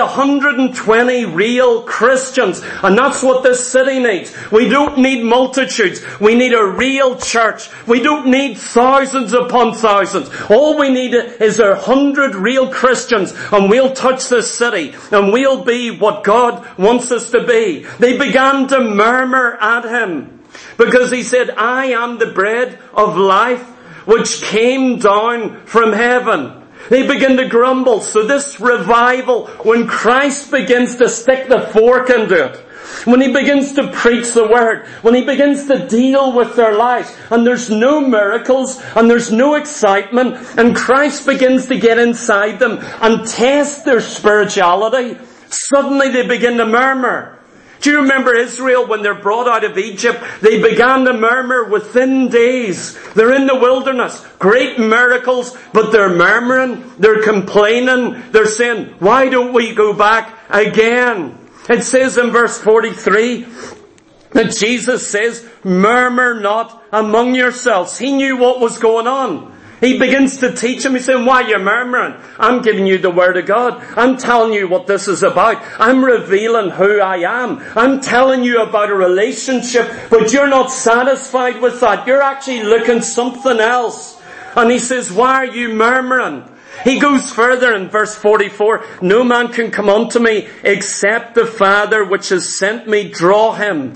120 real Christians. And that's what this city needs. We don't need multitudes. We need a real church. We don't need thousands upon thousands. All we need is 100 real Christians, and we'll touch this city, and we'll be what God wants us to be. They began to murmur at him because he said, I am the bread of life which came down from heaven. They begin to grumble. So this revival, when Christ begins to stick the fork into it, when he begins to preach the word, when he begins to deal with their lives, and there's no miracles, and there's no excitement, and Christ begins to get inside them and test their spirituality, suddenly they begin to murmur. Do you remember Israel when they're brought out of Egypt? They began to murmur within days. They're in the wilderness. Great miracles, but they're murmuring, they're complaining, they're saying, why don't we go back again? It says in verse 43 that Jesus says, murmur not among yourselves. He knew what was going on. He begins to teach him. He's saying, why are you murmuring? I'm giving you the Word of God. I'm telling you what this is about. I'm revealing who I am. I'm telling you about a relationship, but you're not satisfied with that. You're actually looking something else. And he says, why are you murmuring? He goes further in verse 44, no man can come unto me except the Father which has sent me draw him.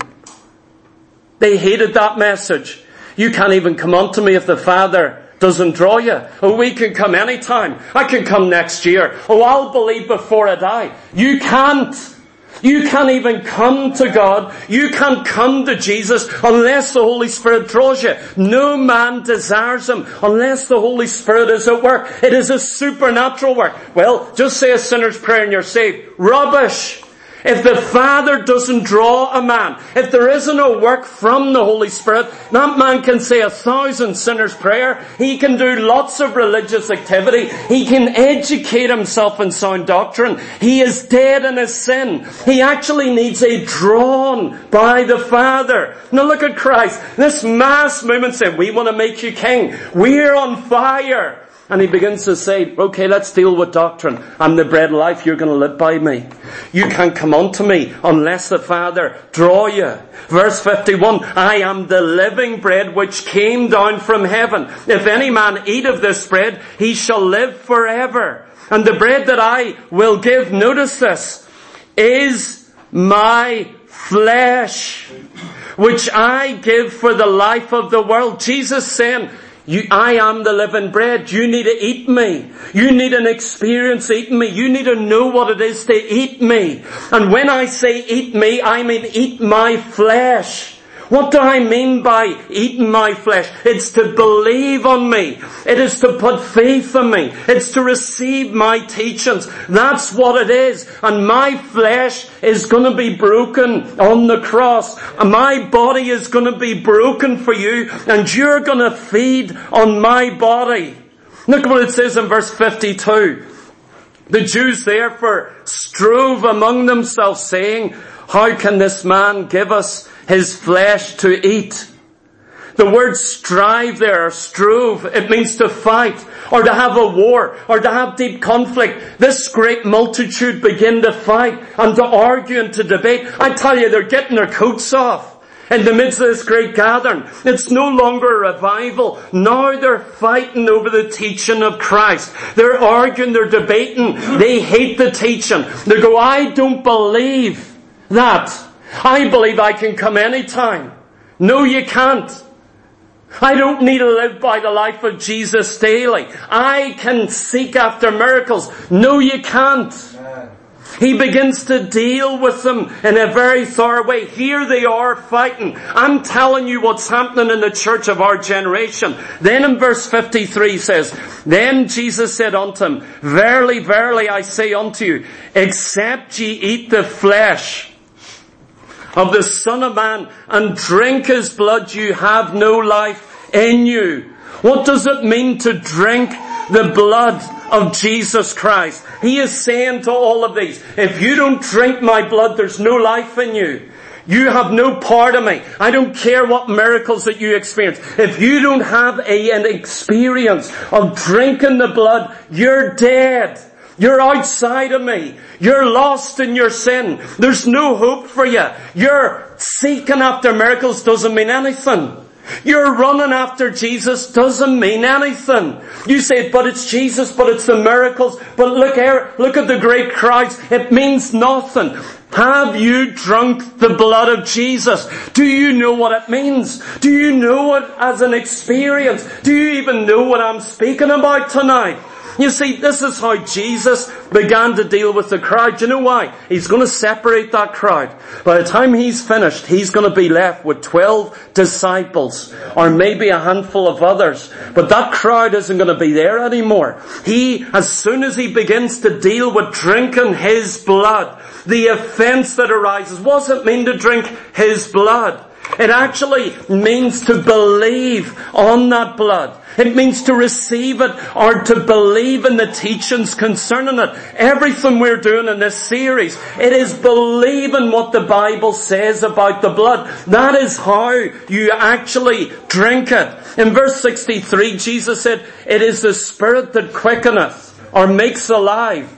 They hated that message. You can't even come unto me if the Father doesn't draw you. Oh, we can come anytime. I can come next year. Oh, I'll believe before I die. You can't. You can't even come to God. You can't come to Jesus unless the Holy Spirit draws you. No man desires Him unless the Holy Spirit is at work. It is a supernatural work. Well, just say a sinner's prayer and you're saved. Rubbish. If the Father doesn't draw a man, if there isn't a work from the Holy Spirit, that man can say 1,000 sinners' prayer. He can do lots of religious activity. He can educate himself in sound doctrine. He is dead in his sin. He actually needs a drawn by the Father. Now look at Christ. This mass movement said, we want to make you king. We're on fire. And he begins to say, okay, let's deal with doctrine. I'm the bread of life, you're going to live by me. You can't come unto me unless the Father draw you. Verse 51, I am the living bread which came down from heaven. If any man eat of this bread, he shall live forever. And the bread that I will give, notice this, is my flesh, which I give for the life of the world. Jesus saying, I am the living bread. You need to eat me. You need an experience eating me. You need to know what it is to eat me. And when I say eat me, I mean eat my flesh. What do I mean by eating my flesh? It's to believe on me. It is to put faith in me. It's to receive my teachings. That's what it is. And my flesh is going to be broken on the cross. And my body is going to be broken for you. And you're going to feed on my body. Look what it says in verse 52. The Jews therefore strove among themselves, saying, how can this man give us his flesh to eat? The word strive there, or strove, it means to fight, or to have a war, or to have deep conflict. This great multitude begin to fight, and to argue, and to debate. I tell you, they're getting their coats off in the midst of this great gathering. It's no longer a revival. Now they're fighting over the teaching of Christ. They're arguing, they're debating. They hate the teaching. They go, I don't believe that. I believe I can come anytime. No, you can't. I don't need to live by the life of Jesus daily. I can seek after miracles. No, you can't. He begins to deal with them in a very thorough way. Here they are fighting. I'm telling you what's happening in the church of our generation. Then in verse 53 says, then Jesus said unto him, verily, verily, I say unto you, except ye eat the flesh of the Son of Man and drink his blood, you have no life in you. What does it mean to drink the blood of Jesus Christ? He is saying to all of these, if you don't drink my blood, there's no life in you. You have no part of me. I don't care what miracles that you experience. If you don't have an experience of drinking the blood, you're dead. You're outside of me. You're lost in your sin. There's no hope for you. You're seeking after miracles doesn't mean anything. You're running after Jesus doesn't mean anything. You say, but it's Jesus, but it's the miracles. But look here, look at the great crowds. It means nothing. Have you drunk the blood of Jesus? Do you know what it means? Do you know it as an experience? Do you even know what I'm speaking about tonight? You see, this is how Jesus began to deal with the crowd. You know why? He's going to separate that crowd. By the time he's finished, he's going to be left with 12 disciples, or maybe a handful of others. But that crowd isn't going to be there anymore. As soon as he begins to deal with drinking his blood, the offense that arises, what does it mean to drink his blood? It actually means to believe on that blood. It means to receive it or to believe in the teachings concerning it. Everything we're doing in this series, it is believing what the Bible says about the blood. That is how you actually drink it. In verse 63, Jesus said, it is the Spirit that quickeneth or makes alive.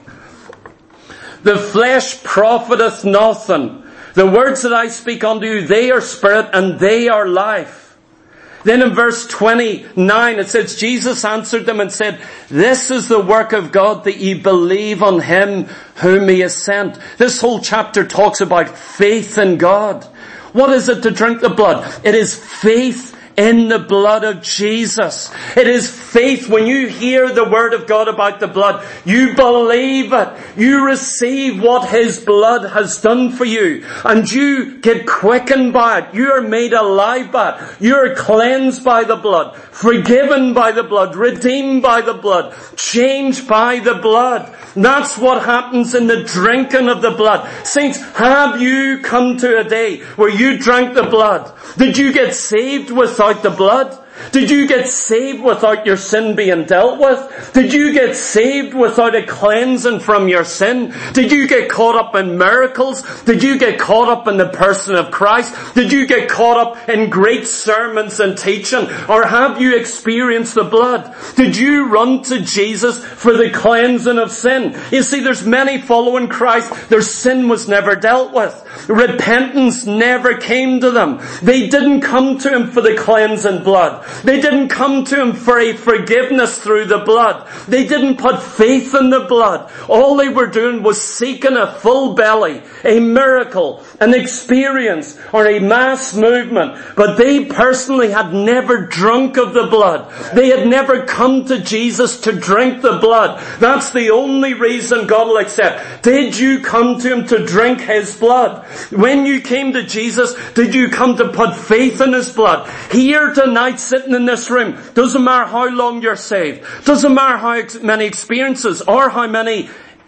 The flesh profiteth nothing. The words that I speak unto you, they are spirit and they are life. Then in verse 29 it says, Jesus answered them and said, this is the work of God, that ye believe on him whom he has sent. This whole chapter talks about faith in God. What is it to drink the blood? It is faith in the blood of Jesus. It is faith. When you hear the word of God about the blood, you believe it. You receive what his blood has done for you. And you get quickened by it. You are made alive by it. You are cleansed by the blood. Forgiven by the blood. Redeemed by the blood. Changed by the blood. That's what happens in the drinking of the blood. Saints, have you come to a day where you drank the blood? Did you get saved without the blood? Did you get saved without your sin being dealt with? Did you get saved without a cleansing from your sin? Did you get caught up in miracles? Did you get caught up in the person of Christ? Did you get caught up in great sermons and teaching? Or have you experienced the blood? Did you run to Jesus for the cleansing of sin? You see, there's many following Christ. Their sin was never dealt with. Repentance never came to them. They didn't come to Him for the cleansing blood. They didn't come to Him for a forgiveness through the blood. They didn't put faith in the blood. All they were doing was seeking a full belly, a miracle, an experience, or a mass movement. But they personally had never drunk of the blood. They had never come to Jesus to drink the blood. That's the only reason God will accept. Did you come to Him to drink His blood? When you came to Jesus, did you come to put faith in His blood? Here tonight, sitting in this room, doesn't matter how long you're saved, doesn't matter how many experiences or how many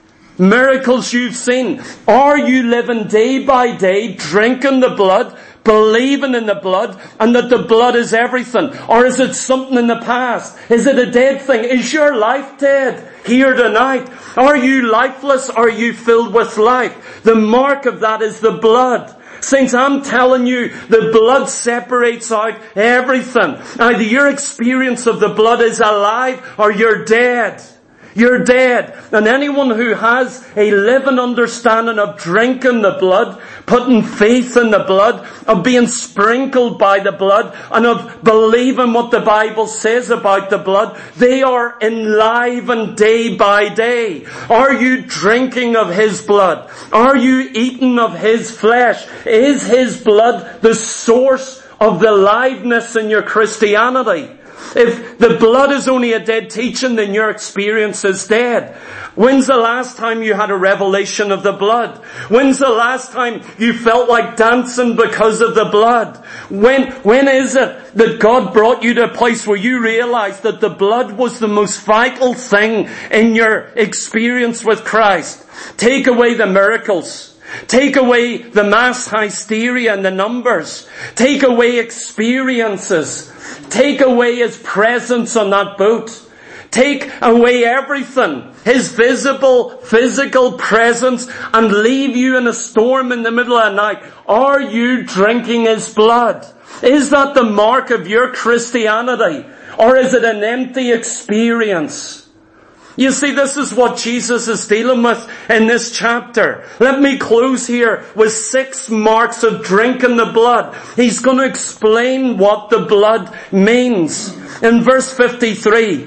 miracles you've seen, are you living day by day drinking the blood, believing in the blood, and that the blood is everything? Or is it something in the past? Is it a dead thing? Is your life dead here tonight? Are you lifeless? Are you filled with life? The mark of that is the blood. Saints, I'm telling you, the blood separates out everything. Either your experience of the blood is alive or you're dead. You're dead. And anyone who has a living understanding of drinking the blood, putting faith in the blood, of being sprinkled by the blood, and of believing what the Bible says about the blood, they are enlivened day by day. Are you drinking of His blood? Are you eating of His flesh? Is His blood the source of the liveness in your Christianity? If the blood is only a dead teaching, then your experience is dead. When's the last time you had a revelation of the blood? When's the last time you felt like dancing because of the blood? When is it that God brought you to a place where you realized that the blood was the most vital thing in your experience with Christ? Take away the miracles. Take away the mass hysteria and the numbers. Take away experiences. Take away His presence on that boat. Take away everything, His visible, physical presence, and leave you in a storm in the middle of the night. Are you drinking His blood? Is that the mark of your Christianity? Or is it an empty experience? You see, this is what Jesus is dealing with in this chapter. Let me close here with 6 marks of drinking the blood. He's going to explain what the blood means. In verse 53,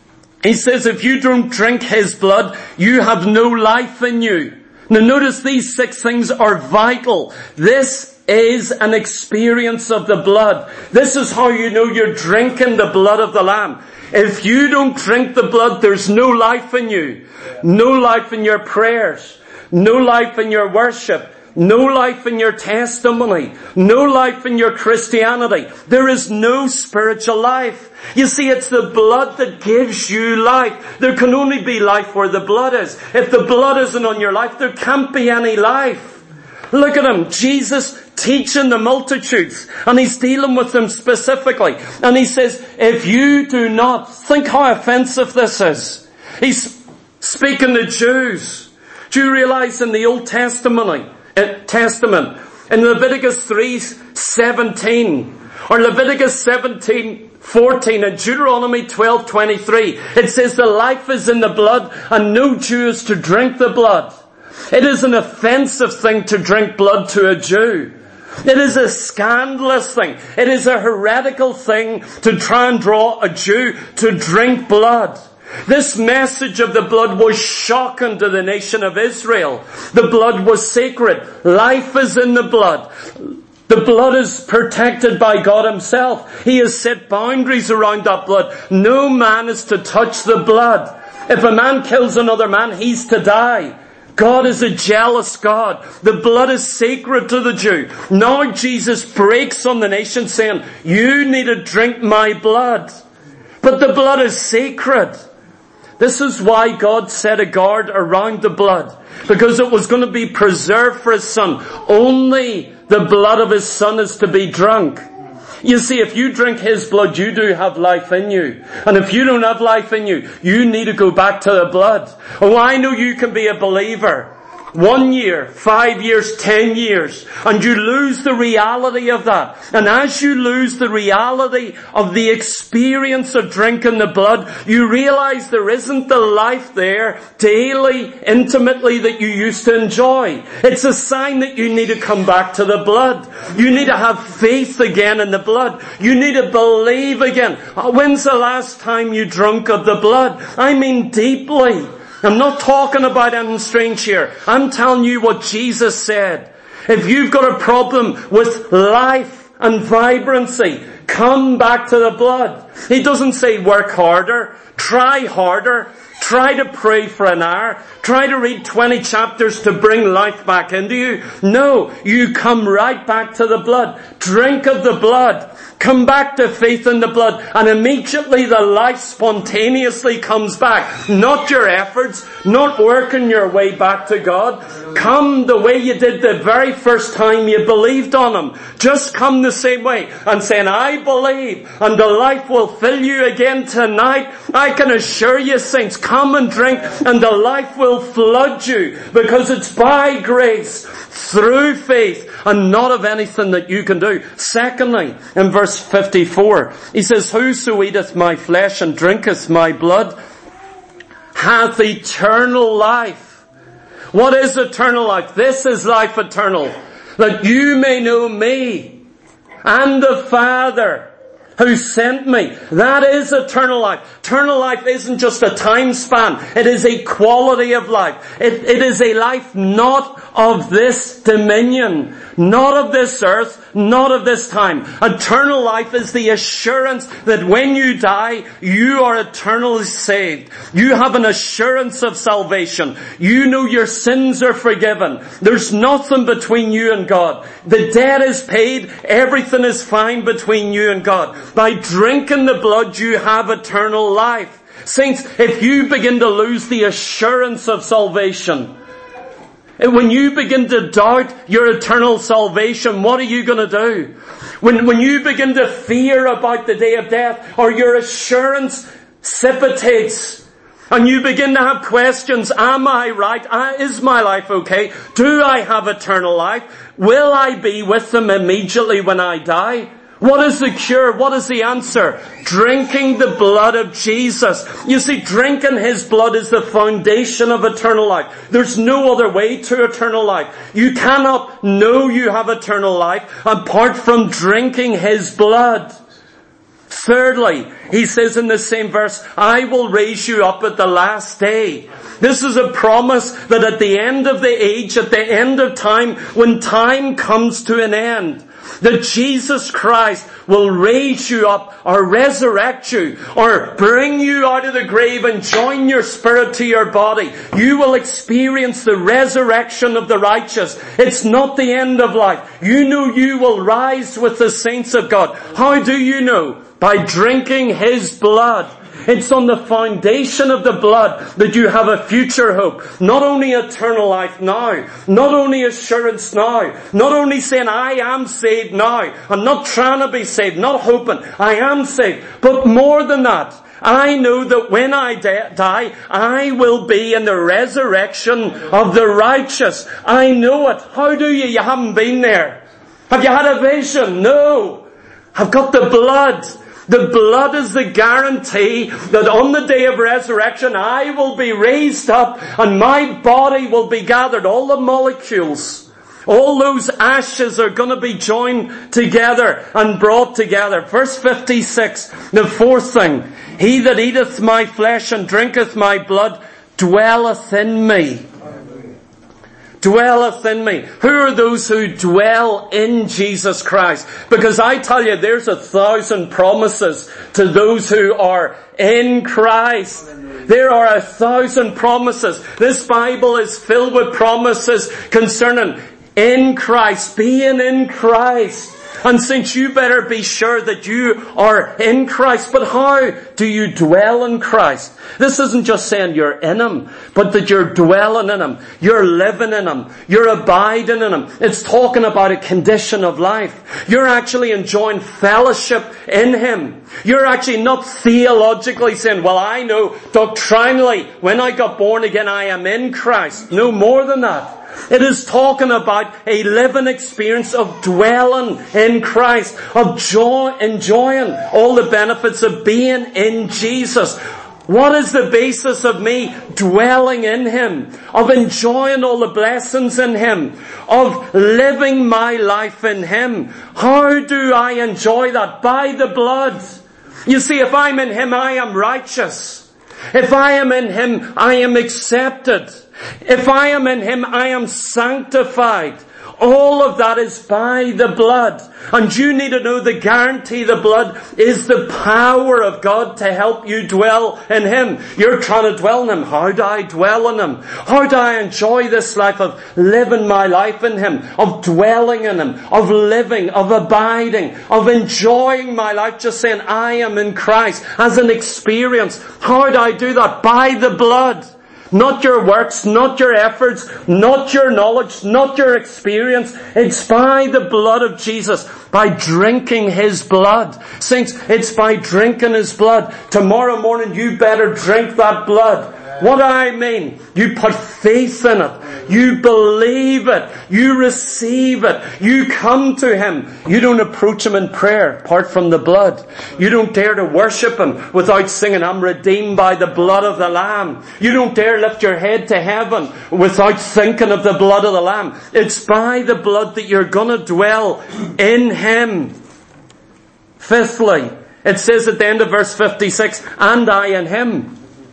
he says, if you don't drink His blood, you have no life in you. Now notice these 6 things are vital. This is an experience of the blood. This is how you know you're drinking the blood of the Lamb. If you don't drink the blood, there's no life in you. No life in your prayers. No life in your worship. No life in your testimony. No life in your Christianity. There is no spiritual life. You see, it's the blood that gives you life. There can only be life where the blood is. If the blood isn't on your life, there can't be any life. Look at Him, Jesus teaching the multitudes, and He's dealing with them specifically. And He says, if you do not, think how offensive this is. He's speaking to Jews. Do you realize in the Old Testament, in Leviticus 3:17, or Leviticus 17:14, and Deuteronomy 12:23, it says the life is in the blood, and no Jew is to drink the blood. It is an offensive thing to drink blood to a Jew. It is a scandalous thing. It is a heretical thing to try and draw a Jew to drink blood. This message of the blood was shocking to the nation of Israel. The blood was sacred. Life is in the blood. The blood is protected by God Himself. He has set boundaries around that blood. No man is to touch the blood. If a man kills another man, he's to die. God is a jealous God. The blood is sacred to the Jew. Now Jesus breaks on the nation saying, you need to drink my blood. But the blood is sacred. This is why God set a guard around the blood. Because it was going to be preserved for His Son. Only the blood of His Son is to be drunk. You see, if you drink His blood, you do have life in you. And if you don't have life in you, you need to go back to the blood. Oh, I know you can be a believer. 1 year, 5 years, 10 years, and you lose the reality of that. And as you lose the reality of the experience of drinking the blood, you realize there isn't the life there daily, intimately that you used to enjoy. It's a sign that you need to come back to the blood. You need to have faith again in the blood. You need to believe again. When's the last time you drunk of the blood? I mean deeply. I'm not talking about anything strange here. I'm telling you what Jesus said. If you've got a problem with life and vibrancy, come back to the blood. He doesn't say work harder, try harder, try to pray for an hour, try to read 20 chapters to bring life back into you. No, you come right back to the blood. Drink of the blood. Come back to faith in the blood, and immediately the life spontaneously comes back. Not your efforts, not working your way back to God. Come the way you did the very first time you believed on Him. Just come the same way and saying, I believe, and the life will fill you again tonight. I can assure you, saints, come and drink, and the life will flood you, because it's by grace, through faith, and not of anything that you can do. Secondly, in verse 54, he says, whoso eateth my flesh and drinketh my blood hath eternal life. What is eternal life? This is life eternal, that you may know me and the Father who sent me. That is eternal life. Eternal life isn't just a time span. It is a quality of life. It is a life not of this dominion, not of this earth, not of this time. Eternal life is the assurance that when you die, you are eternally saved. You have an assurance of salvation. You know your sins are forgiven. There's nothing between you and God. The debt is paid. Everything is fine between you and God. By drinking the blood, you have eternal life. Saints, if you begin to lose the assurance of salvation, when you begin to doubt your eternal salvation, what are you going to do? When you begin to fear about the day of death, or your assurance dissipates, and you begin to have questions, am I right? Is my life okay? Do I have eternal life? Will I be with Him immediately when I die? What is the cure? What is the answer? Drinking the blood of Jesus. You see, drinking His blood is the foundation of eternal life. There's no other way to eternal life. You cannot know you have eternal life apart from drinking His blood. Thirdly, he says in the same verse, I will raise you up at the last day. This is a promise that at the end of the age, at the end of time, when time comes to an end, that Jesus Christ will raise you up, or resurrect you, or bring you out of the grave and join your spirit to your body. You will experience the resurrection of the righteous. It's not the end of life. You know you will rise with the saints of God. How do you know? By drinking His blood. It's on the foundation of the blood that you have a future hope. Not only eternal life now, not only assurance now, not only saying I am saved now, I'm not trying to be saved, not hoping, I am saved, but more than that, I know that when I die, I will be in the resurrection of the righteous. I know it. How do you? You haven't been there. Have you had a vision? No. I've got the blood. The blood is the guarantee that on the day of resurrection I will be raised up and my body will be gathered. All the molecules, all those ashes are going to be joined together and brought together. Verse 56, the fourth thing. He that eateth my flesh and drinketh my blood dwelleth in me. Dwelleth in me. Who are those who dwell in Jesus Christ? Because I tell you, there's 1,000 promises to those who are in Christ. There are 1,000 promises. This Bible is filled with promises concerning in Christ, being in Christ. And since you better be sure that you are in Christ. But how do you dwell in Christ? This isn't just saying you're in Him, but that you're dwelling in Him. You're living in Him. You're abiding in Him. It's talking about a condition of life. You're actually enjoying fellowship in Him. You're actually not theologically saying, well, I know doctrinally when I got born again I am in Christ. No more than that. It is talking about a living experience of dwelling in Christ, of enjoying all the benefits of being in Jesus. What is the basis of me dwelling in Him, of enjoying all the blessings in Him, of living my life in Him? How do I enjoy that? By the blood. You see, if I'm in Him, I am righteous. If I am in Him, I am accepted. If I am in Him, I am sanctified. All of that is by the blood. And you need to know the guarantee the blood is the power of God to help you dwell in Him. You're trying to dwell in Him. How do I dwell in Him? How do I enjoy this life of living my life in Him, of dwelling in Him, of living, of abiding, of enjoying my life, just saying I am in Christ as an experience? How do I do that? By the blood. Not your works, not your efforts, not your knowledge, not your experience. It's by the blood of Jesus, by drinking His blood. Saints, it's by drinking His blood. Tomorrow morning you better drink that blood. What do I mean? You put faith in it. You believe it. You receive it. You come to Him. You don't approach Him in prayer apart from the blood. You don't dare to worship Him without singing, I'm redeemed by the blood of the Lamb. You don't dare lift your head to heaven without thinking of the blood of the Lamb. It's by the blood that you're going to dwell in Him. Fifthly, it says at the end of verse 56, and I in Him.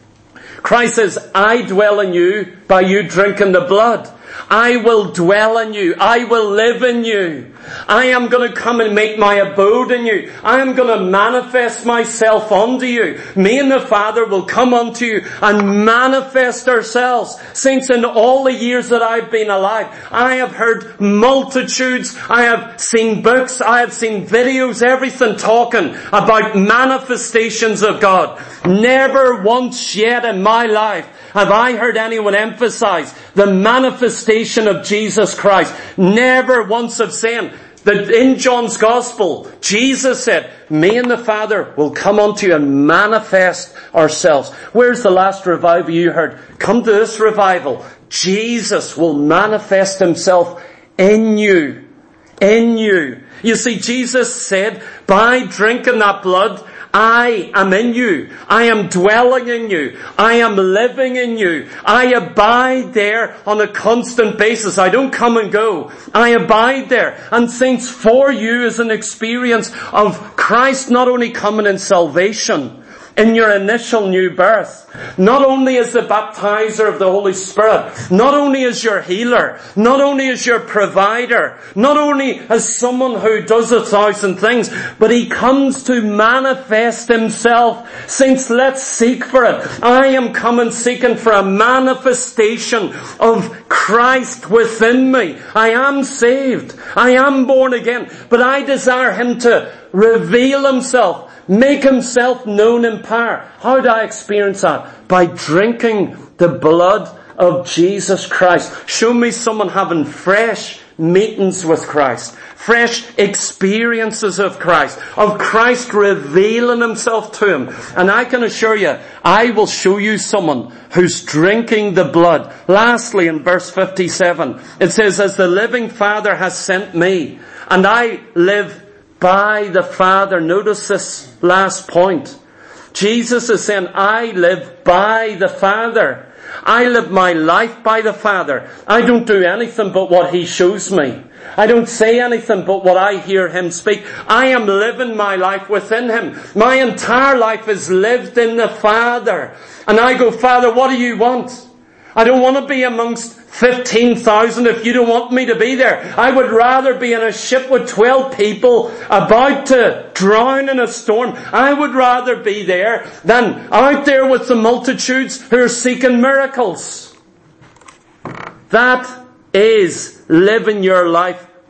Christ says, I dwell in you by you drinking the blood. I will dwell in you. I will live in you. I am going to come and make my abode in you. I am going to manifest myself unto you. Me and the Father will come unto you and manifest ourselves. Saints, in all the years that I've been alive, I have heard multitudes. I have seen books. I have seen videos, everything talking about manifestations of God. Never once yet in my life have I heard anyone emphasize the manifestation of Jesus Christ. Never once have saying that in John's Gospel, Jesus said, me and the Father will come unto you and manifest ourselves. Where's the last revival you heard? Come to this revival. Jesus will manifest Himself in you. In you. You see, Jesus said, by drinking that blood, I am in you. I am dwelling in you. I am living in you. I abide there on a constant basis. I don't come and go. I abide there. And saints, for you is an experience of Christ not only coming in salvation, in your initial new birth, not only as the baptizer of the Holy Spirit, not only as your healer, not only as your provider, not only as someone who does 1,000 things, but He comes to manifest Himself. Saints, let's seek for it. I am coming seeking for a manifestation of Christ within me. I am saved. I am born again, but I desire Him to reveal Himself, make Himself known in power. How do I experience that? By drinking the blood of Jesus Christ. Show me someone having fresh meetings with Christ, fresh experiences of Christ revealing Himself to him. And I can assure you, I will show you someone who's drinking the blood. Lastly, in verse 57, it says, as the living Father has sent me, and I live by the Father. Notice this last point. Jesus is saying, I live by the Father. I live my life by the Father. I don't do anything but what He shows me. I don't say anything but what I hear Him speak. I am living my life within Him. My entire life is lived in the Father. And I go, Father, what do you want? I don't want to be amongst 15,000 if you don't want me to be there. I would rather be in a ship with 12 people about to drown in a storm. I would rather be there than out there with the multitudes who are seeking miracles. That is living your life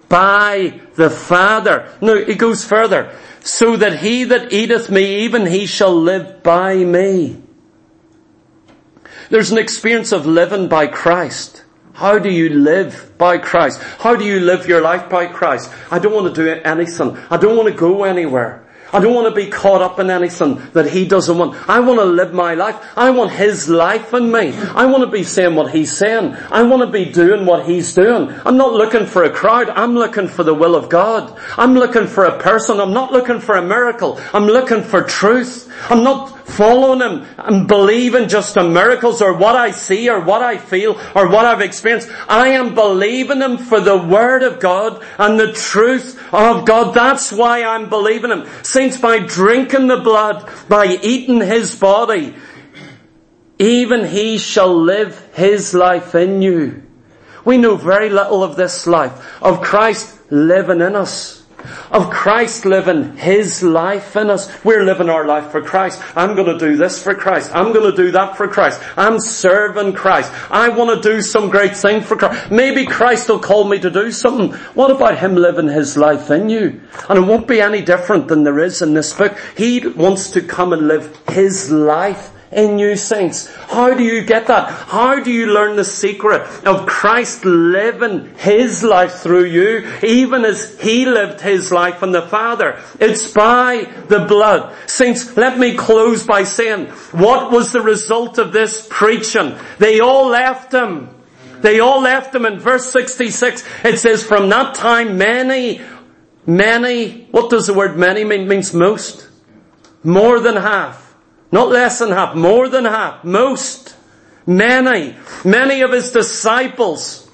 by the Father. No, it goes further. So that he that eateth me, even he shall live by me. There's an experience of living by Christ. How do you live by Christ? How do you live your life by Christ? I don't want to do anything. I don't want to go anywhere. I don't want to be caught up in anything that he doesn't want. I want to live my life. I want his life in me. I want to be saying what he's saying. I want to be doing what he's doing. I'm not looking for a crowd. I'm looking for the will of God. I'm looking for a person. I'm not looking for a miracle. I'm looking for truth. I'm not following him and believing just in miracles or what I see or what I feel or what I've experienced. I am believing him for the word of God and the truth of God. That's why I'm believing him. Saints, by drinking the blood, by eating his body, even he shall live his life in you. We know very little of this life, of Christ living in us. Of Christ living his life in us. We're living our life for Christ. I'm going to do this for Christ. I'm going to do that for Christ. I'm serving Christ. I want to do some great thing for Christ. Maybe Christ will call me to do something. What about him living his life in you? And it won't be any different than there is in this book. He wants to come and live his life in you, saints. How do you get that? How do you learn the secret of Christ living his life through you, even as he lived his life in the Father? It's by the blood. Saints, let me close by saying, what was the result of this preaching? They all left him. They all left him. In verse 66, it says, from that time many, what does the word many mean? It means most. More than half. Not less than half, more than half, most, many of his disciples.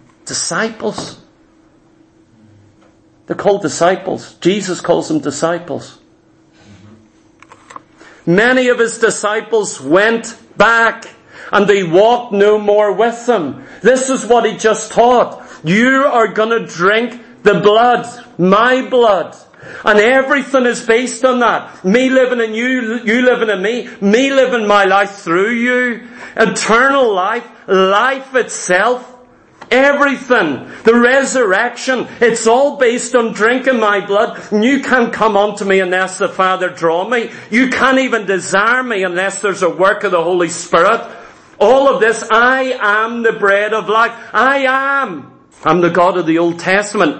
They're called disciples. Jesus calls them disciples. Many of his disciples went back and they walked no more with him. This is what he just taught. You are going to drink the blood, my blood. And everything is based on that. Me living in you, you living in me living my life through you. Eternal life, life itself, everything. The resurrection, it's all based on drinking my blood. And you can't come unto me unless the Father draw me. You can't even desire me unless there's a work of the Holy Spirit. All of this, I am the bread of life. I'm the God of the Old Testament.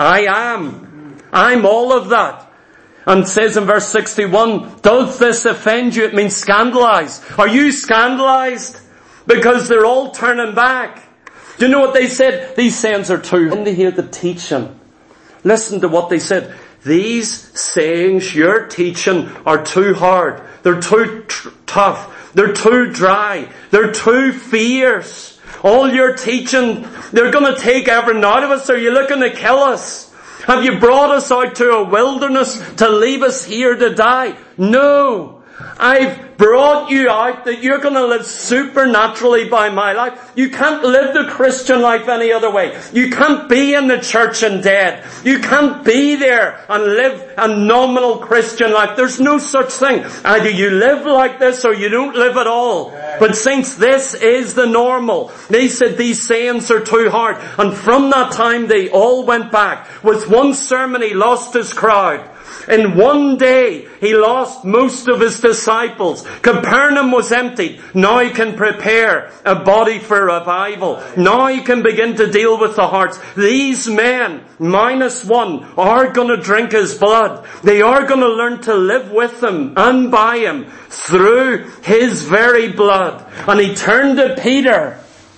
I'm all of that. And it says in verse 61, does this offend you? It means scandalized. Are you scandalized? Because they're all turning back. Do you know what they said? These sayings are too hard to hear the teaching. Listen to what they said. These sayings, your teaching, are too hard. They're too tough. They're too dry. They're too fierce. All your teaching, they're going to take everything out of us. Are you looking to kill us? Have you brought us out to a wilderness to leave us here to die? No. I've brought you out that you're going to live supernaturally by my life. You can't live the Christian life any other way. You can't be in the church and dead. You can't be there and live a nominal Christian life. There's no such thing. Either you live like this or you don't live at all. But saints, this is the normal. They said these sayings are too hard. And from that time they all went back. With one sermon he lost his crowd. In one day, he lost most of his disciples. Capernaum was emptied. Now he can prepare a body for revival. Now he can begin to deal with the hearts. These men, minus one, are going to drink his blood. They are going to learn to live with him and by him through his very blood. And he turned to Peter.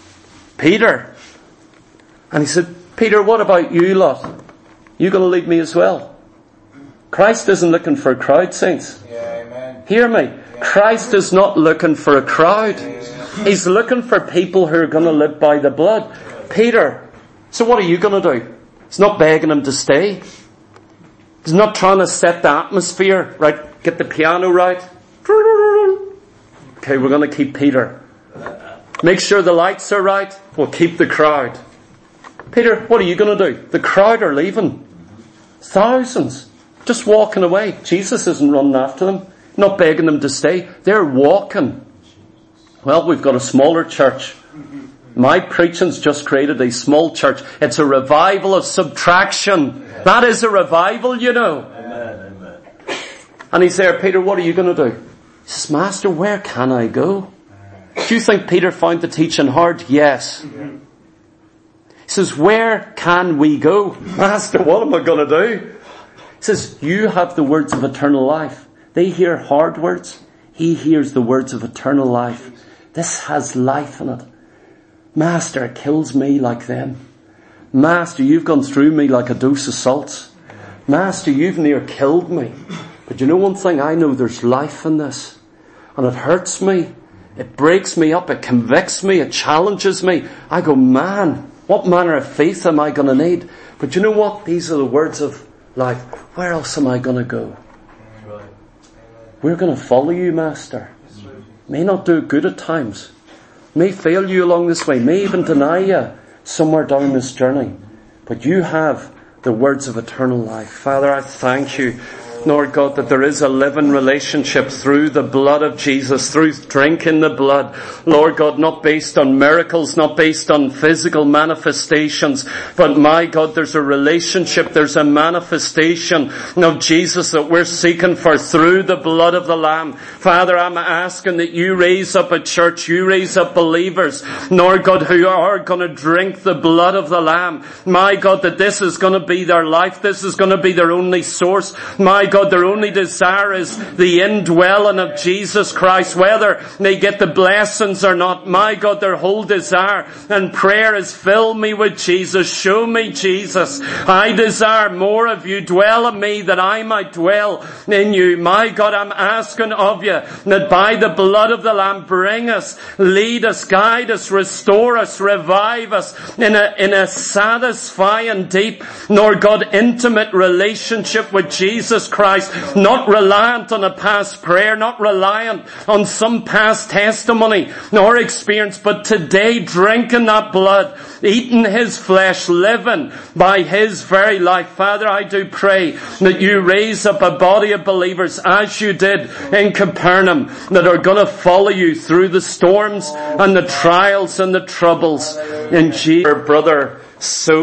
And he said, Peter, what about you lot? You going to leave me as well? Christ isn't looking for a crowd, saints. Yeah, amen. Hear me. Yeah. Christ is not looking for a crowd. Yeah. He's looking for people who are going to live by the blood. Peter, so what are you going to do? He's not begging him to stay. He's not trying to set the atmosphere, right? Get the piano right. Okay, we're going to keep Peter. Make sure the lights are right. We'll keep the crowd. Peter, what are you going to do? The crowd are leaving. Thousands. Just walking away. Jesus isn't running after them. Not begging them to stay. They're walking. Well, we've got a smaller church. My preaching's just created a small church. It's a revival of subtraction. That is a revival, you know. Amen. And he's there, Peter, what are you going to do? He says, Master, where can I go? Do you think Peter found the teaching hard? Yes. He says, where can we go? Master, what am I going to do? He says, you have the words of eternal life. They hear hard words. He hears the words of eternal life. This has life in it. Master, it kills me like them. Master, you've gone through me like a dose of salt. Master, you've near killed me. But you know one thing? I know there's life in this. And it hurts me. It breaks me up. It convicts me. It challenges me. I go, man, what manner of faith am I going to need? But you know what? These are the words of life. Where else am I going to go? We're going to follow you, Master. May not do good at times. May fail you along this way. May even deny you somewhere down this journey. But you have the words of eternal life. Father, I thank you, Lord God, that there is a living relationship through the blood of Jesus, through drinking the blood. Lord God, not based on miracles, not based on physical manifestations, but my God, there's a relationship, there's a manifestation of Jesus that we're seeking for through the blood of the Lamb. Father, I'm asking that you raise up a church, you raise up believers, Lord God, who are going to drink the blood of the Lamb. My God, that this is going to be their life, this is going to be their only source. My God, their only desire is the indwelling of Jesus Christ, whether they get the blessings or not. My God, their whole desire and prayer is, fill me with Jesus, show me Jesus. I desire more of you, dwell in me that I might dwell in you. My God, I'm asking of you that by the blood of the Lamb, bring us, lead us, guide us, restore us, revive us in a satisfying, deep, Lord God, intimate relationship with Jesus Christ. Not reliant on a past prayer, not reliant on some past testimony nor experience, but today drinking that blood, eating his flesh, living by his very life. Father, I do pray that you raise up a body of believers as you did in Capernaum that are going to follow you through the storms and the trials and the troubles. In Jesus, brother, so